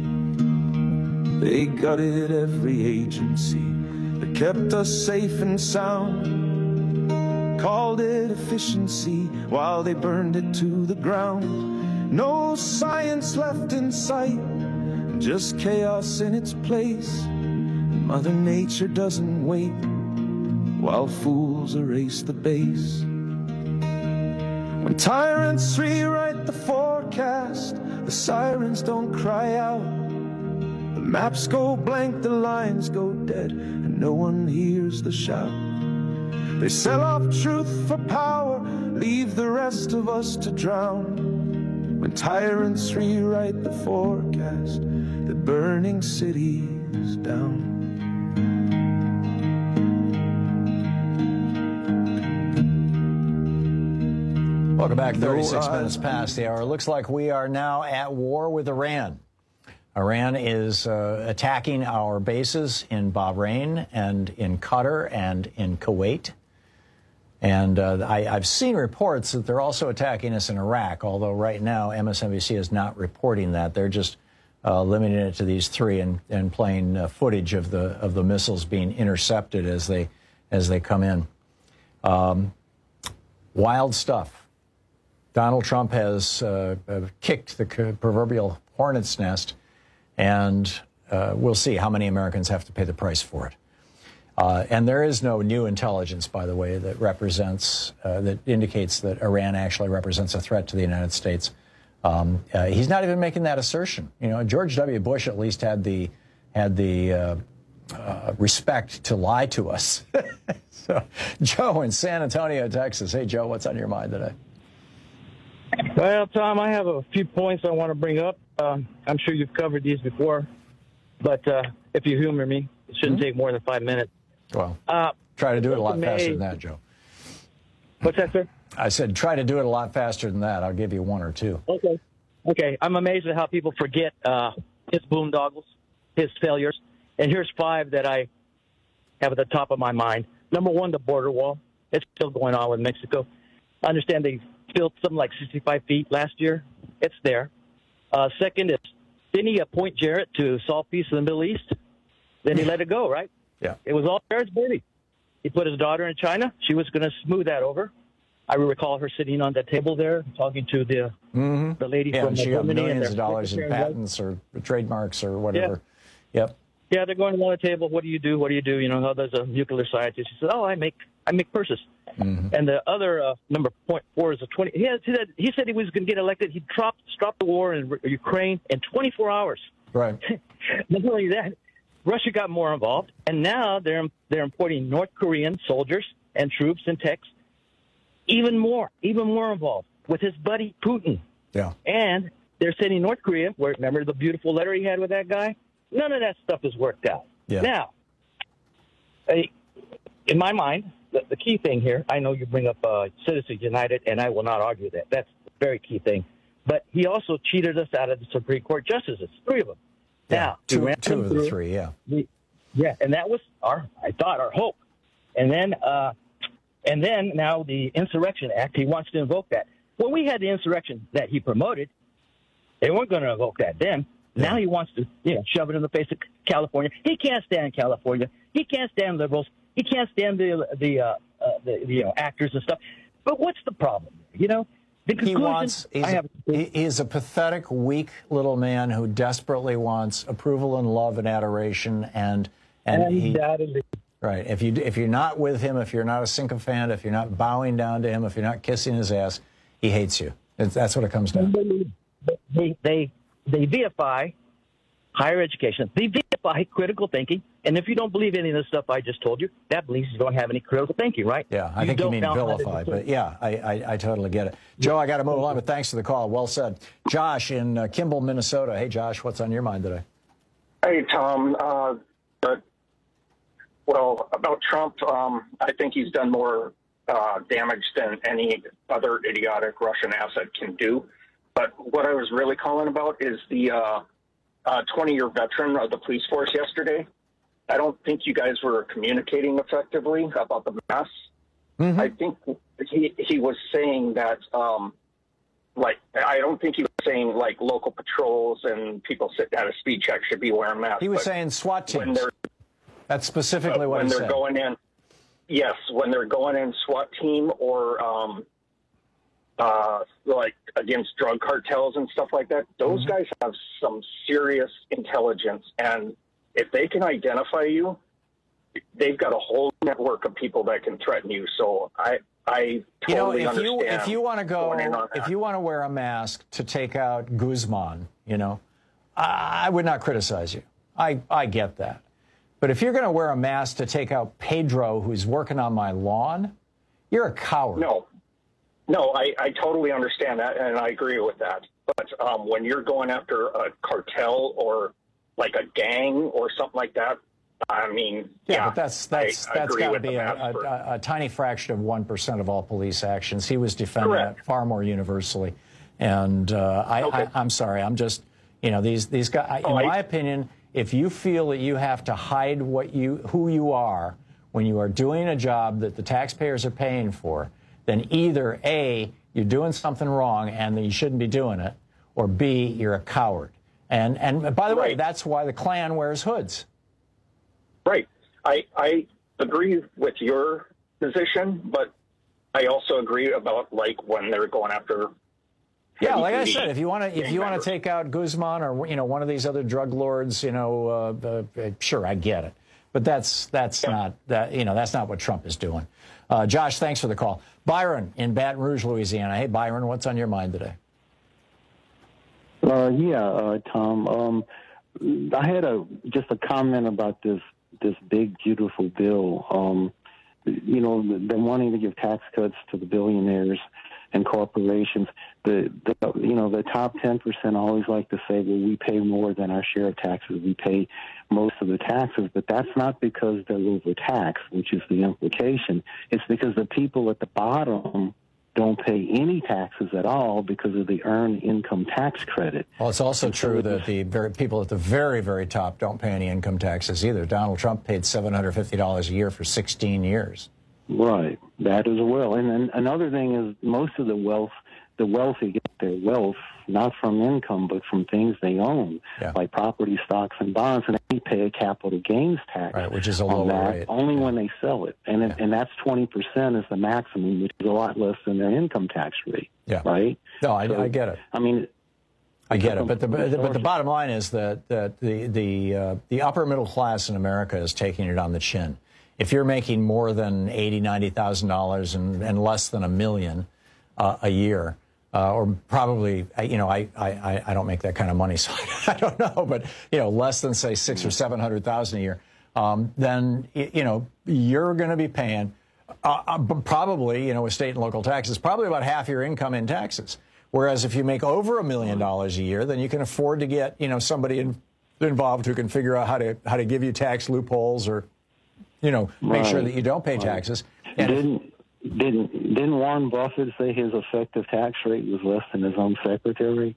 They gutted every agency that kept us safe and sound, called it efficiency while they burned it to the ground. No science left in sight, just chaos in its place. Mother Nature doesn't wait while fools erase the base. When tyrants rewrite the forecast, the sirens don't cry out. The maps go blank, the lines go dead, and no one hears the shout. They sell off truth for power, leave the rest of us to drown. When tyrants rewrite the forecast, the burning city is down. Welcome back. thirty-six minutes past the hour. Looks like we are now at war with Iran. Iran is uh, attacking our bases in Bahrain and in Qatar and in Kuwait. And uh, I, I've seen reports that they're also attacking us in Iraq, although right now M S N B C is not reporting that. They're just uh, limiting it to these three and, and playing uh, footage of the of the missiles being intercepted as they as they come in. Um, wild stuff. Donald Trump has uh, kicked the proverbial hornet's nest, and uh, we'll see how many Americans have to pay the price for it. Uh, and there is no new intelligence, by the way, that represents, uh, that indicates that Iran actually represents a threat to the United States. Um, uh, he's not even making that assertion. You know, George W. Bush at least had the had the uh, uh, respect to lie to us. So, Joe in San Antonio, Texas. Hey, Joe, what's on your mind today? Well, Tom, I have a few points I want to bring up. Uh, I'm sure you've covered these before, but uh, if you humor me, it shouldn't mm-hmm. take more than five minutes. Well, uh, try to do it a lot faster than that, Joe. What's that, sir? I said try to do it a lot faster than that. I'll give you one or two. Okay. Okay. I'm amazed at how people forget uh, his boondoggles, his failures. And here's five that I have at the top of my mind. Number one, the border wall. It's still going on with Mexico. I understand they built something like sixty-five feet last year. It's there. Uh, second is, didn't he appoint Jarrett to solve peace in the Middle East? Then he let it go, right? Yeah. It was all Jarrett's baby. He put his daughter in China. She was going to smooth that over. I recall her sitting on that table there talking to the mm-hmm. the lady yeah, from she got Germany. millions of dollars in patents or trademarks or whatever. Yeah. Yep. Yeah, they're going around the table. What do you do? What do you do? You know, how there's a nuclear scientist. He says, "Oh, I make I make purses." Mm-hmm. And the other uh, number point four is a twenty. He, has, he said he said he was going to get elected. He dropped stopped the war in Ukraine in twenty-four hours. Right. Not only that, Russia got more involved, and now they're they're importing North Korean soldiers and troops and techs, even more, even more involved with his buddy Putin. Yeah. And they're sending North Korea. Where remember the beautiful letter he had with that guy? None of that stuff is worked out. Yeah. Now, in my mind, the, the key thing here, I know you bring up uh, Citizens United, and I will not argue that. That's the very key thing. But he also cheated us out of the Supreme Court justices, three of them. Yeah, now, two, two of the three, yeah. We, yeah, and that was our, I thought, our hope. And then, uh, and then now the Insurrection Act, he wants to invoke that. When we had the insurrection that he promoted, they weren't going to invoke that then. Yeah. Now he wants to, you know, shove it in the face of California. He can't stand California. He can't stand liberals. He can't stand the the uh, uh, the, the you know actors and stuff. But what's the problem? You know, the conclusion. He wants. He's, I have, a, he's a pathetic, weak little man who desperately wants approval and love and adoration, and and, and he. Right. If you if you're not with him, if you're not a sycophant, if you're not bowing down to him, if you're not kissing his ass, he hates you. It's, that's what it comes down to. They they they deify higher education. They deify critical thinking. And if you don't believe any of the stuff I just told you, that means you don't have any critical thinking, right? Yeah, I you think you mean know vilify, but yeah, I, I, I totally get it. Joe, I got to move along, but thanks for the call. Well said. Josh in uh, Kimball, Minnesota. Hey, Josh, what's on your mind today? Hey, Tom. Uh, uh, well, about Trump, um, I think he's done more uh, damage than any other idiotic Russian asset can do. But what I was really calling about is the uh, uh, twenty-year veteran of the police force yesterday. I don't think you guys were communicating effectively about the mass. Mm-hmm. I think he he was saying that, um, like, I don't think he was saying, like, local patrols and people sitting at a speed check should be wearing masks. He was saying SWAT teams. That's specifically uh, what when he they're said. going in. Yes, when they're going in SWAT team or, um, uh, like, against drug cartels and stuff like that, those mm-hmm. guys have some serious intelligence, and if they can identify you, they've got a whole network of people that can threaten you. So I, I totally you know, if understand. You, if you want to go, if that. you want to wear a mask to take out Guzman, you know, I, I would not criticize you. I, I get that. But if you're going to wear a mask to take out Pedro, who's working on my lawn, you're a coward. No, no, I, I totally understand that, and I agree with that. But um, when you're going after a cartel or like a gang or something like that, I mean, yeah, yeah but that's that's I, that's I got to be a, a, a, a tiny fraction of one percent of all police actions. He was defending Correct. it far more universally, and uh, I, okay. I, I'm sorry, I'm just, you know, these these guys. Oh, in I, my opinion, if you feel that you have to hide what you who you are when you are doing a job that the taxpayers are paying for, then either A, you're doing something wrong and that you shouldn't be doing it, or B, you're a coward. And and by the right. way, that's why the Klan wears hoods. Right. I I agree with your position, but I also agree about like when they're going after. Yeah, like I said, if you want to if you want to take out Guzman or you know one of these other drug lords, you know, uh, uh, sure, I get it, but that's that's yeah. not that you know that's not what Trump is doing. Uh, Josh, thanks for the call. Byron in Baton Rouge, Louisiana. Hey, Byron, what's on your mind today? Uh, yeah, uh, Tom. Um, I had a just a comment about this this big beautiful bill. Um, you know, they're wanting to give tax cuts to the billionaires and corporations. The, the you know the top ten percent always like to say, well, we pay more than our share of taxes. We pay most of the taxes, but that's not because they're overtaxed, which is the implication. It's because the people at the bottom don't pay any taxes at all because of the earned income tax credit. Well, it's also and true so that the very people at the very, very top don't pay any income taxes either. Donald Trump paid seven hundred fifty dollars a year for sixteen years. Right, that as well. And then another thing is most of the wealth, the wealthy get their wealth not from income but from things they own, yeah. like property, stocks, and bonds, and they pay a capital gains tax, right, which is a lower that rate. Only yeah. when they sell it, and it, yeah. and that's twenty percent is the maximum, which is a lot less than their income tax rate. Yeah, right. No, I, so, I get it. I mean. I get it, but the but the bottom line is that that the the uh, the upper middle class in America is taking it on the chin. If you're making more than eighty, ninety thousand dollars and and less than a million uh, a year, uh, or probably, you know, I, I I don't make that kind of money, so I don't know, but you know, less than say six or seven hundred thousand a year, um, then you know you're going to be paying uh, probably, you know, with state and local taxes, probably about half your income in taxes. Whereas if you make over a million dollars a year, then you can afford to get, you know, somebody in, involved who can figure out how to how to give you tax loopholes or, you know, make right. sure that you don't pay right. taxes. Didn't didn't didn't Warren Buffett say his effective tax rate was less than his own secretary?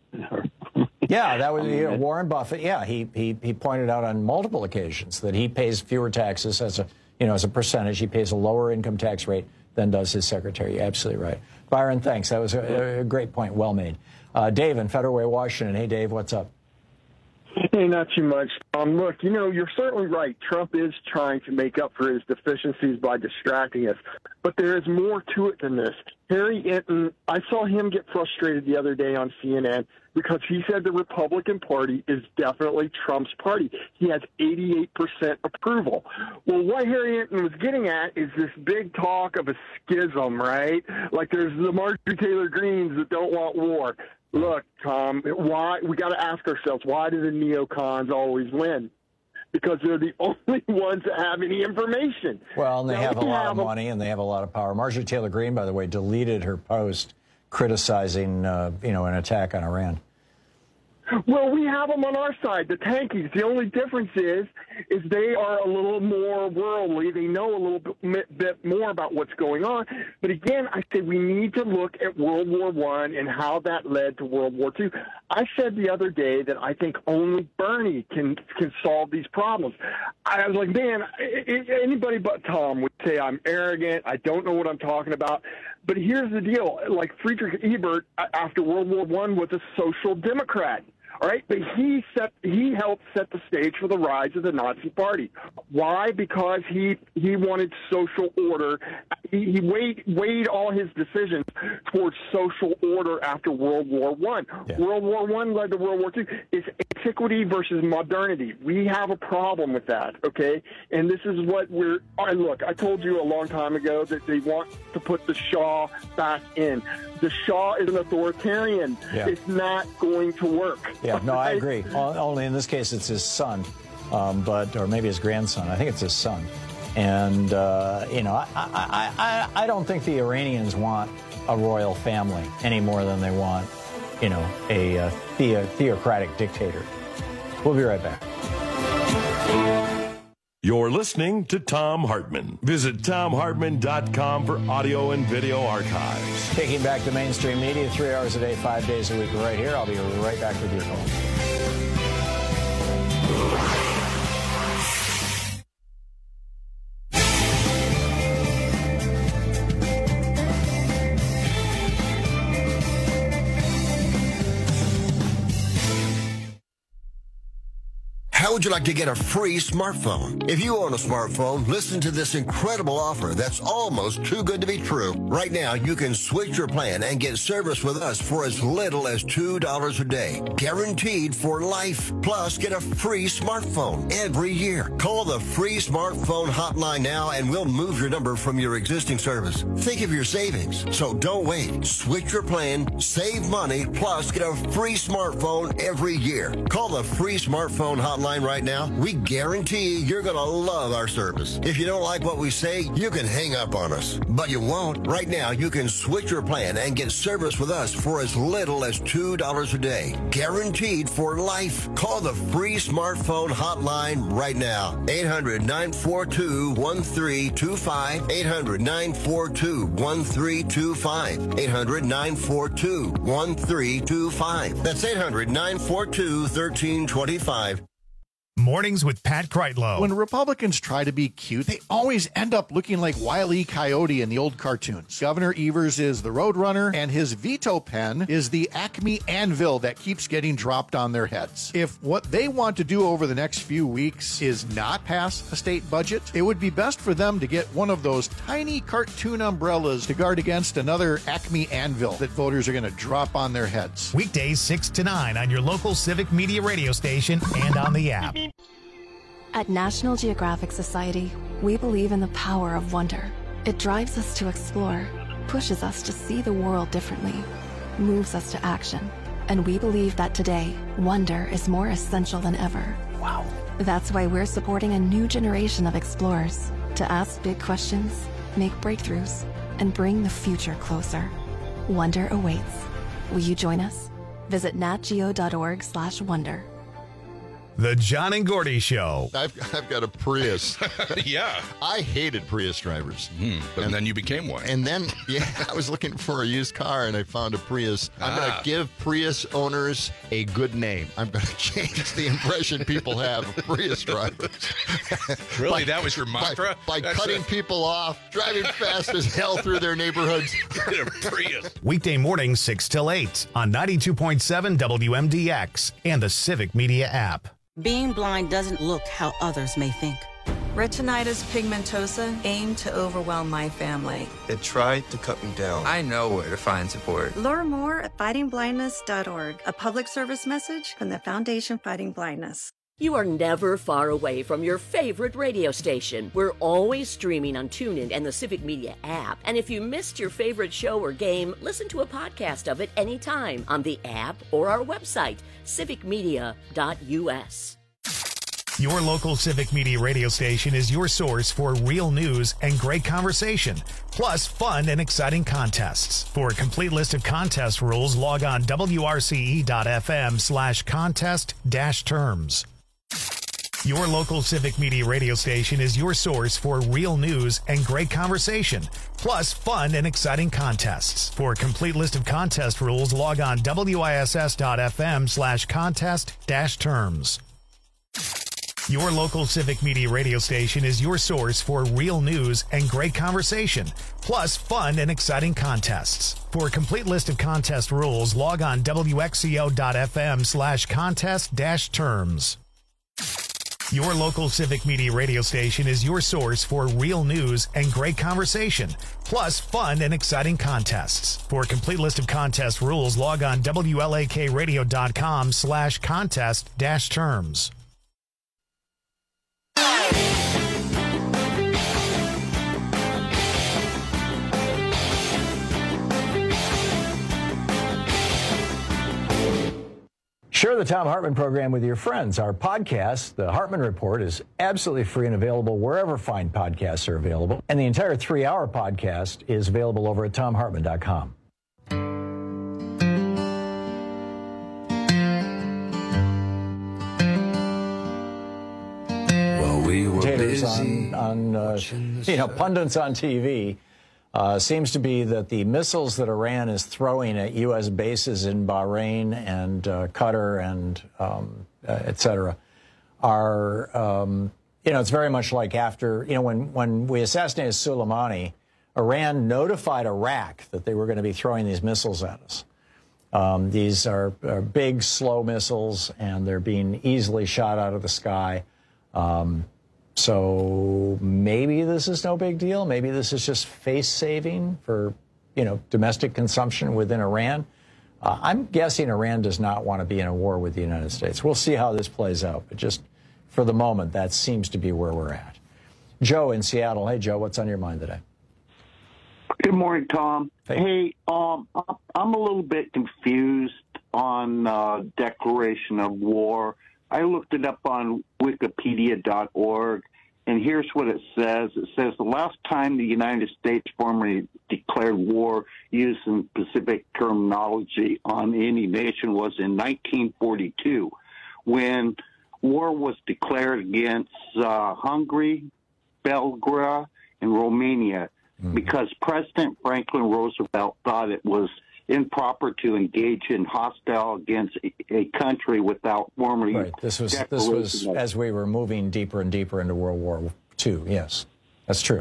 Yeah, that was you know, Warren Buffett. Yeah, he, he he pointed out on multiple occasions that he pays fewer taxes as a you know as a percentage. He pays a lower income tax rate than does his secretary. You're absolutely right, Byron. Thanks. That was a, a great point. Well made. Uh, Dave in Federal Way, Washington. Hey, Dave, what's up? Hey, not too much. Um, look, you know, you're certainly right. Trump is trying to make up for his deficiencies by distracting us. But there is more to it than this. Harry Enton, I saw him get frustrated the other day on C N N because he said the Republican Party is definitely Trump's party. He has eighty-eight percent approval. Well, what Harry Enton was getting at is this big talk of a schism, right? Like there's the Marjorie Taylor Greens that don't want war. Look, Tom, why we got to ask ourselves, why do the neocons always win? Because they're the only ones that have any information. Well, and they now, have a lot have of money, and they have a lot of power. Marjorie Taylor Greene, by the way, deleted her post criticizing, uh, you know, an attack on Iran. Well, we have them on our side, the tankies. The only difference is, is they are a little more worldly. They know a little bit, bit more about what's going on. But again, I said we need to look at World War One and how that led to World War Two. I said the other day that I think only Bernie can can solve these problems. I was like, man, anybody but Tom would say I'm arrogant. I don't know what I'm talking about. But here's the deal: like Friedrich Ebert, after World War One, was a social democrat. All right, but he set he helped set the stage for the rise of the Nazi Party. Why? Because he he wanted social order. He, he weighed weighed all his decisions towards social order after World War One. Yeah. World War One led to World War Two. It's antiquity versus modernity. We have a problem with that. Okay, and this is what we're. All right, look, I told you a long time ago that they want to put the Shah back in. The Shah is an authoritarian. Yeah. It's not going to work. Yeah, no, I agree. Only in this case, it's his son, um, but or maybe his grandson. I think it's his son. And uh, you know, I, I, I, I don't think the Iranians want a royal family any more than they want, you know, a, a the, theocratic dictator. We'll be right back. You're listening to Thom Hartmann. Visit Thom Hartmann dot com for audio and video archives. Taking back the mainstream media three hours a day, five days a week, right here. I'll be right back with your call. How would you like to get a free smartphone? If you own a smartphone, listen to this incredible offer that's almost too good to be true. Right now, you can switch your plan and get service with us for as little as two dollars a day. Guaranteed for life. Plus, get a free smartphone every year. Call the free smartphone hotline now and we'll move your number from your existing service. Think of your savings. So don't wait. Switch your plan, save money, plus get a free smartphone every year. Call the free smartphone hotline right now. We guarantee you're going to love our service. If you don't like what we say, you can hang up on us. But you won't. Right now, you can switch your plan and get service with us for as little as two dollars a day. Guaranteed for life. Call the free smartphone hotline right now. eight hundred, nine four two, one three two five. eight hundred, nine four two, one three two five. eight hundred, nine four two, one three two five. That's eight hundred, nine four two, one three two five. Mornings with Pat Kreitlow. When Republicans try to be cute, they always end up looking like Wile E. Coyote in the old cartoons. Governor Evers is the Roadrunner, and his veto pen is the Acme anvil that keeps getting dropped on their heads. If what they want to do over the next few weeks is not pass a state budget, it would be best for them to get one of those tiny cartoon umbrellas to guard against another Acme anvil that voters are going to drop on their heads. Weekdays six to nine on your local Civic Media radio station and on the app. At National Geographic Society, we believe in the power of wonder. It drives us to explore, pushes us to see the world differently, moves us to action. And we believe that today, wonder is more essential than ever. Wow. That's why we're supporting a new generation of explorers to ask big questions, make breakthroughs, and bring the future closer. Wonder awaits. Will you join us? Visit natgeo dot org slash wonder. The John and Gordy Show. I've, I've got a Prius. Yeah. I hated Prius drivers. Hmm. But and then you became one. And then, yeah, I was looking for a used car, and I found a Prius. I'm Ah. going to give Prius owners a good name. I'm going to change the impression people have of Prius drivers. Really? By- that was your mantra? By, by That's cutting a- people off, driving fast as hell through their neighborhoods. Prius. Weekday mornings six till eight on ninety-two point seven W M D X and the Civic Media app. Being blind doesn't look how others may think. Retinitis pigmentosa aimed to overwhelm my family. It tried to cut me down. I know where to find support. Learn more at fighting blindness dot org, a public service message from the Foundation Fighting Blindness. You are never far away from your favorite radio station. We're always streaming on TuneIn and the Civic Media app. And if you missed your favorite show or game, listen to a podcast of it anytime on the app or our website, civic media dot U S. Your local Civic Media radio station is your source for real news and great conversation, plus fun and exciting contests. For a complete list of contest rules, log on W R C E dot F M slash contest dash terms. Your local Civic Media radio station is your source for real news and great conversation, plus fun and exciting contests. For a complete list of contest rules, log on W I S S dot F M slash contest dash terms. Your local Civic Media radio station is your source for real news and great conversation, plus fun and exciting contests. For a complete list of contest rules, log on W X C O dot F M slash contest dash terms. Your local Civic Media radio station is your source for real news and great conversation, plus fun and exciting contests. For a complete list of contest rules, log on W L A K radio dot com slash contest dash terms. Share the Thom Hartmann program with your friends. Our podcast, The Hartmann Report, is absolutely free and available wherever fine podcasts are available. And the entire three-hour podcast is available over at thom hartmann dot com. Well, we were Taters busy on, on uh, you know, pundits on T V. Uh, seems to be that the missiles that Iran is throwing at U S bases in Bahrain and uh, Qatar and um, uh, et cetera are, um, you know, it's very much like after, you know, when, when we assassinated Soleimani, Iran notified Iraq that they were going to be throwing these missiles at us. Um, these are, are big, slow missiles, and they're being easily shot out of the sky. Um, So maybe this is no big deal. Maybe this is just face saving for, you know, domestic consumption within Iran. Uh, I'm guessing Iran does not want to be in a war with the United States. We'll see how this plays out. But just for the moment, that seems to be where we're at. Joe in Seattle. Hey, Joe, what's on your mind today? Good morning, Tom. Hey, hey um, I'm a little bit confused on uh, declaration of war. I looked it up on wikipedia dot org, and here's what it says. It says the last time the United States formally declared war using specific terminology on any nation was in nineteen forty-two, when war was declared against uh, Hungary, Bulgaria, and Romania, mm-hmm. because President Franklin Roosevelt thought it was improper to engage in hostile against a, a country without formally. Right. This was this was as we were moving deeper and deeper into World War Two. Yes, that's true.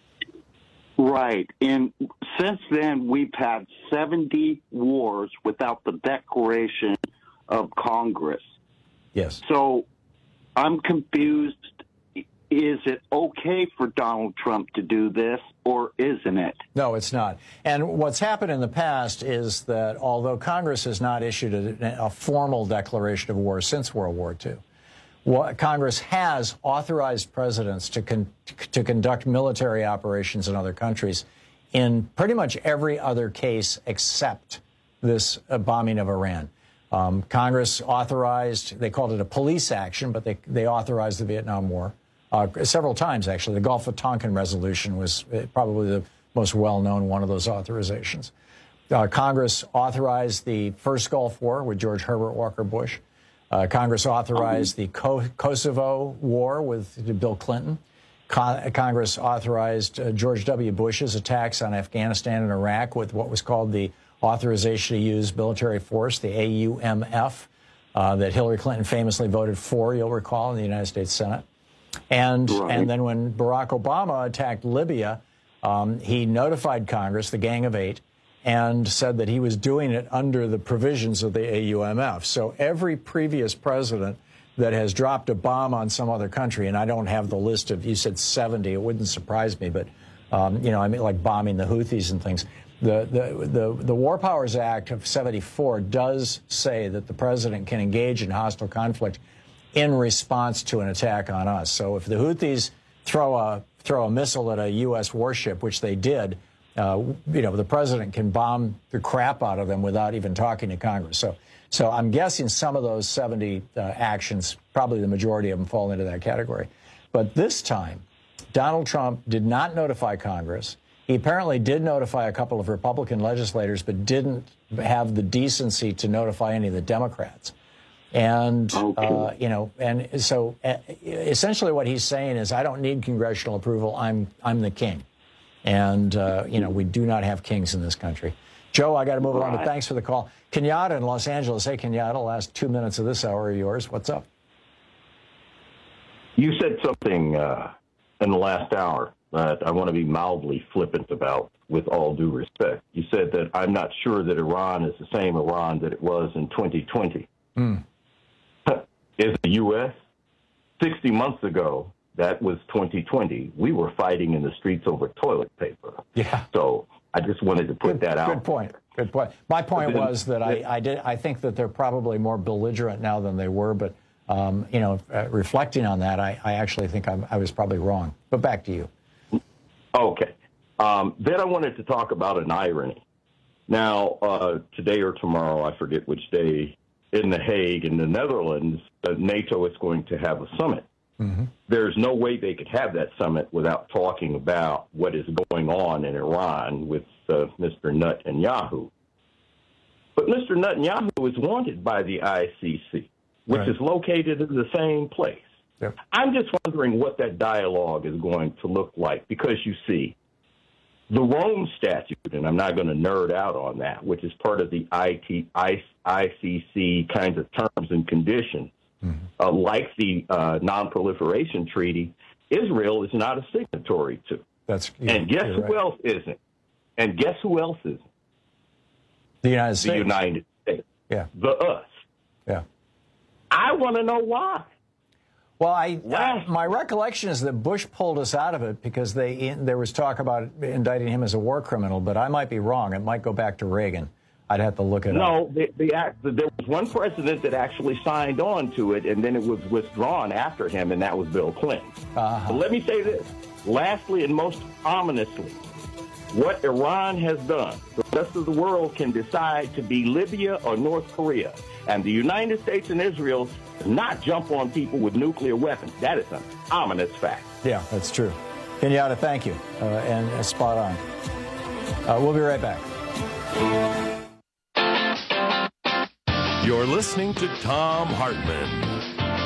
Right, and since then we've had seventy wars without the declaration of Congress. Yes. So I'm confused. Is it okay for Donald Trump to do this, or isn't it? No, it's not. And what's happened in the past is that although Congress has not issued a, a formal declaration of war since World War Two, what, Congress has authorized presidents to, con, to conduct military operations in other countries in pretty much every other case except this uh, bombing of Iran. Um, Congress authorized, they called it a police action, but they, they authorized the Vietnam War. Uh, several times, actually. The Gulf of Tonkin resolution was probably the most well-known one of those authorizations. Uh, Congress authorized the first Gulf War with George Herbert Walker Bush. Uh, Congress authorized the Co- Kosovo war with Bill Clinton. Con- Congress authorized uh, George W. Bush's attacks on Afghanistan and Iraq with what was called the Authorization to Use Military Force, the A U M F, uh, that Hillary Clinton famously voted for, you'll recall, in the United States Senate. And, right. and then when Barack Obama attacked Libya, um, he notified Congress, the Gang of Eight, and said that he was doing it under the provisions of the A U M F. So every previous president that has dropped a bomb on some other country, and I don't have the list of, you said seventy, it wouldn't surprise me, but, um, you know, I mean, like bombing the Houthis and things. The, the, the, the War Powers Act of seventy-four does say that the president can engage in hostile conflict in response to an attack on us. So if the Houthis throw a, throw a missile at a U S warship, which they did, uh, you know, the president can bomb the crap out of them without even talking to Congress. So So I'm guessing some of those seventy uh, actions, probably the majority of them, fall into that category. But this time, Donald Trump did not notify Congress. He apparently did notify a couple of Republican legislators, but didn't have the decency to notify any of the Democrats. And, okay. uh, you know, and so uh, essentially what he's saying is, I don't need congressional approval. I'm I'm the king. And, uh, you know, we do not have kings in this country. Joe, I got to move right. on, but thanks for the call. Kenyatta in Los Angeles. Hey, Kenyatta, last two minutes of this hour are yours. What's up? You said something uh, in the last hour that I want to be mildly flippant about, with all due respect. You said that I'm not sure that Iran is the same Iran that it was in twenty twenty. Mm. Is the U S sixty months ago, that was twenty twenty. We were fighting in the streets over toilet paper. Yeah. So I just wanted to put good, that out. Good point. Good point. My point then, was that I, I did. I think that they're probably more belligerent now than they were. But um, you know, uh, reflecting on that, I, I actually think I'm, I was probably wrong. But back to you. Okay. Um, then I wanted to talk about an irony. Now, uh, today or tomorrow, I forget which day, in The Hague, in the Netherlands, uh, NATO is going to have a summit. Mm-hmm. There's no way they could have that summit without talking about what is going on in Iran with uh, Mister Netanyahu. But Mister Netanyahu is wanted by the I C C, which right. is located in the same place. Yep. I'm just wondering what that dialogue is going to look like, because you see, the Rome Statute, and I'm not going to nerd out on that, which is part of the I C C kinds of terms and conditions, mm-hmm. uh, like the uh, Non-Proliferation Treaty, Israel is not a signatory to. That's and guess who right. else isn't? And guess who else isn't? The United States. The United States. Yeah. The us. Yeah. I want to know why. Well, I, I, my recollection is that Bush pulled us out of it because they there was talk about indicting him as a war criminal, but I might be wrong. It might go back to Reagan. I'd have to look it no, up. No, the, the act, there was one president that actually signed on to it, and then it was withdrawn after him, and that was Bill Clinton. Uh-huh. But let me say this. Lastly, and most ominously, what Iran has done, the rest of the world can decide to be Libya or North Korea. And the United States and Israel does not jump on people with nuclear weapons. That is an ominous fact. Yeah, that's true. Kenyatta, thank you. Uh, and uh, spot on. Uh, we'll be right back. You're listening to Thom Hartmann.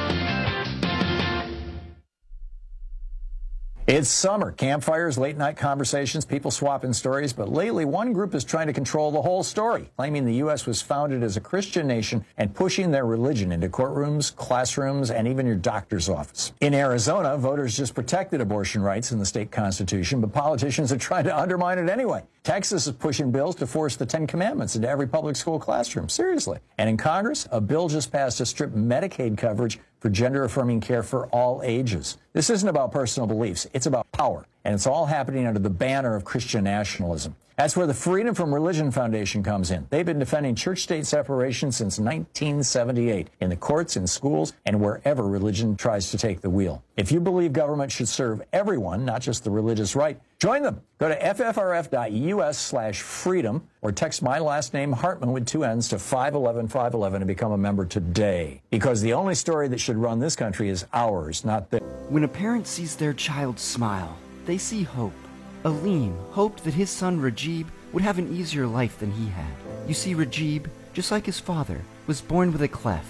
It's summer. Campfires, late-night conversations, people swapping stories. But lately, one group is trying to control the whole story, claiming the U S was founded as a Christian nation and pushing their religion into courtrooms, classrooms, and even your doctor's office. In Arizona, voters just protected abortion rights in the state constitution, but politicians are trying to undermine it anyway. Texas is pushing bills to force the Ten Commandments into every public school classroom. Seriously. And in Congress, a bill just passed to strip Medicaid coverage for gender-affirming care for all ages. This isn't about personal beliefs. It's about power. And it's all happening under the banner of Christian nationalism. That's where the Freedom from Religion Foundation comes in. They've been defending church-state separation since nineteen seventy-eight in the courts, in schools, and wherever religion tries to take the wheel. If you believe government should serve everyone, not just the religious right, join them. Go to ffrf.us slash freedom or text my last name, Hartman, with two N's, to five one one five one one and become a member today. Because the only story that should run this country is ours, not theirs. When a parent sees their child smile, they see hope. Aleem hoped that his son Rajib would have an easier life than he had. You see, Rajib, just like his father, was born with a cleft.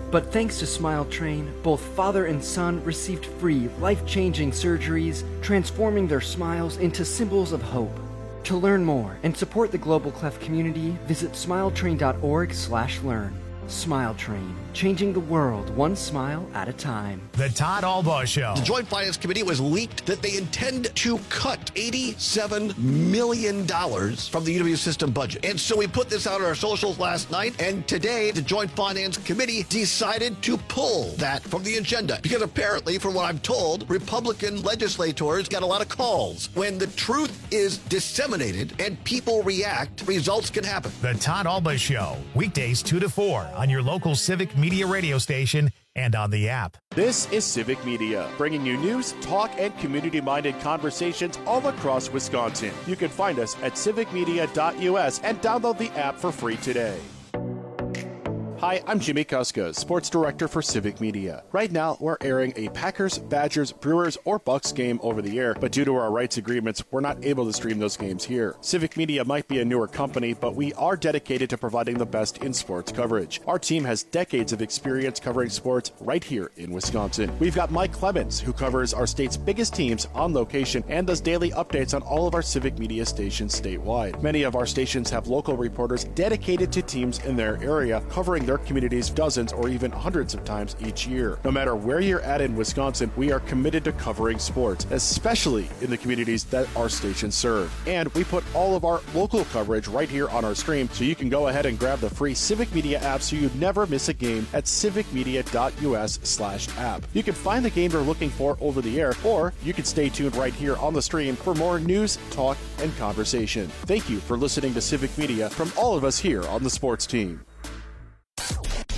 But thanks to Smile Train, both father and son received free, life-changing surgeries, transforming their smiles into symbols of hope. To learn more and support the Global Clef community, visit smiletrain.org slash learn. Smile Train, changing the world one smile at a time. The Todd Albaugh Show. The Joint Finance Committee was leaked that they intend to cut eighty-seven million dollars from the U W system budget. And so we put this out on our socials last night, and today the Joint Finance Committee decided to pull that from the agenda. Because apparently, from what I'm told, Republican legislators got a lot of calls. When the truth is disseminated and people react, results can happen. The Todd Albaugh Show, weekdays two to four on your local Civic Media radio station and on the app. This is Civic Media, bringing you news, talk, and community-minded conversations all across Wisconsin. You can find us at civic media dot U S and download the app for free today. Hi, I'm Jimmy Kuska, Sports Director for Civic Media. Right now, we're airing a Packers, Badgers, Brewers, or Bucks game over the air, but due to our rights agreements, we're not able to stream those games here. Civic Media might be a newer company, but we are dedicated to providing the best in sports coverage. Our team has decades of experience covering sports right here in Wisconsin. We've got Mike Clemens, who covers our state's biggest teams on location and does daily updates on all of our Civic Media stations statewide. Many of our stations have local reporters dedicated to teams in their area, covering their communities dozens or even hundreds of times each year. No matter where you're at in Wisconsin, we are committed to covering sports, especially in the communities that our stations serve. And we put all of our local coverage right here on our stream, so you can go ahead and grab the free Civic Media app so you never miss a game at civic media dot U S slash app. You can find the game you're looking for over the air, or you can stay tuned right here on the stream for more news, talk, and conversation. Thank you for listening to Civic Media from all of us here on the sports team.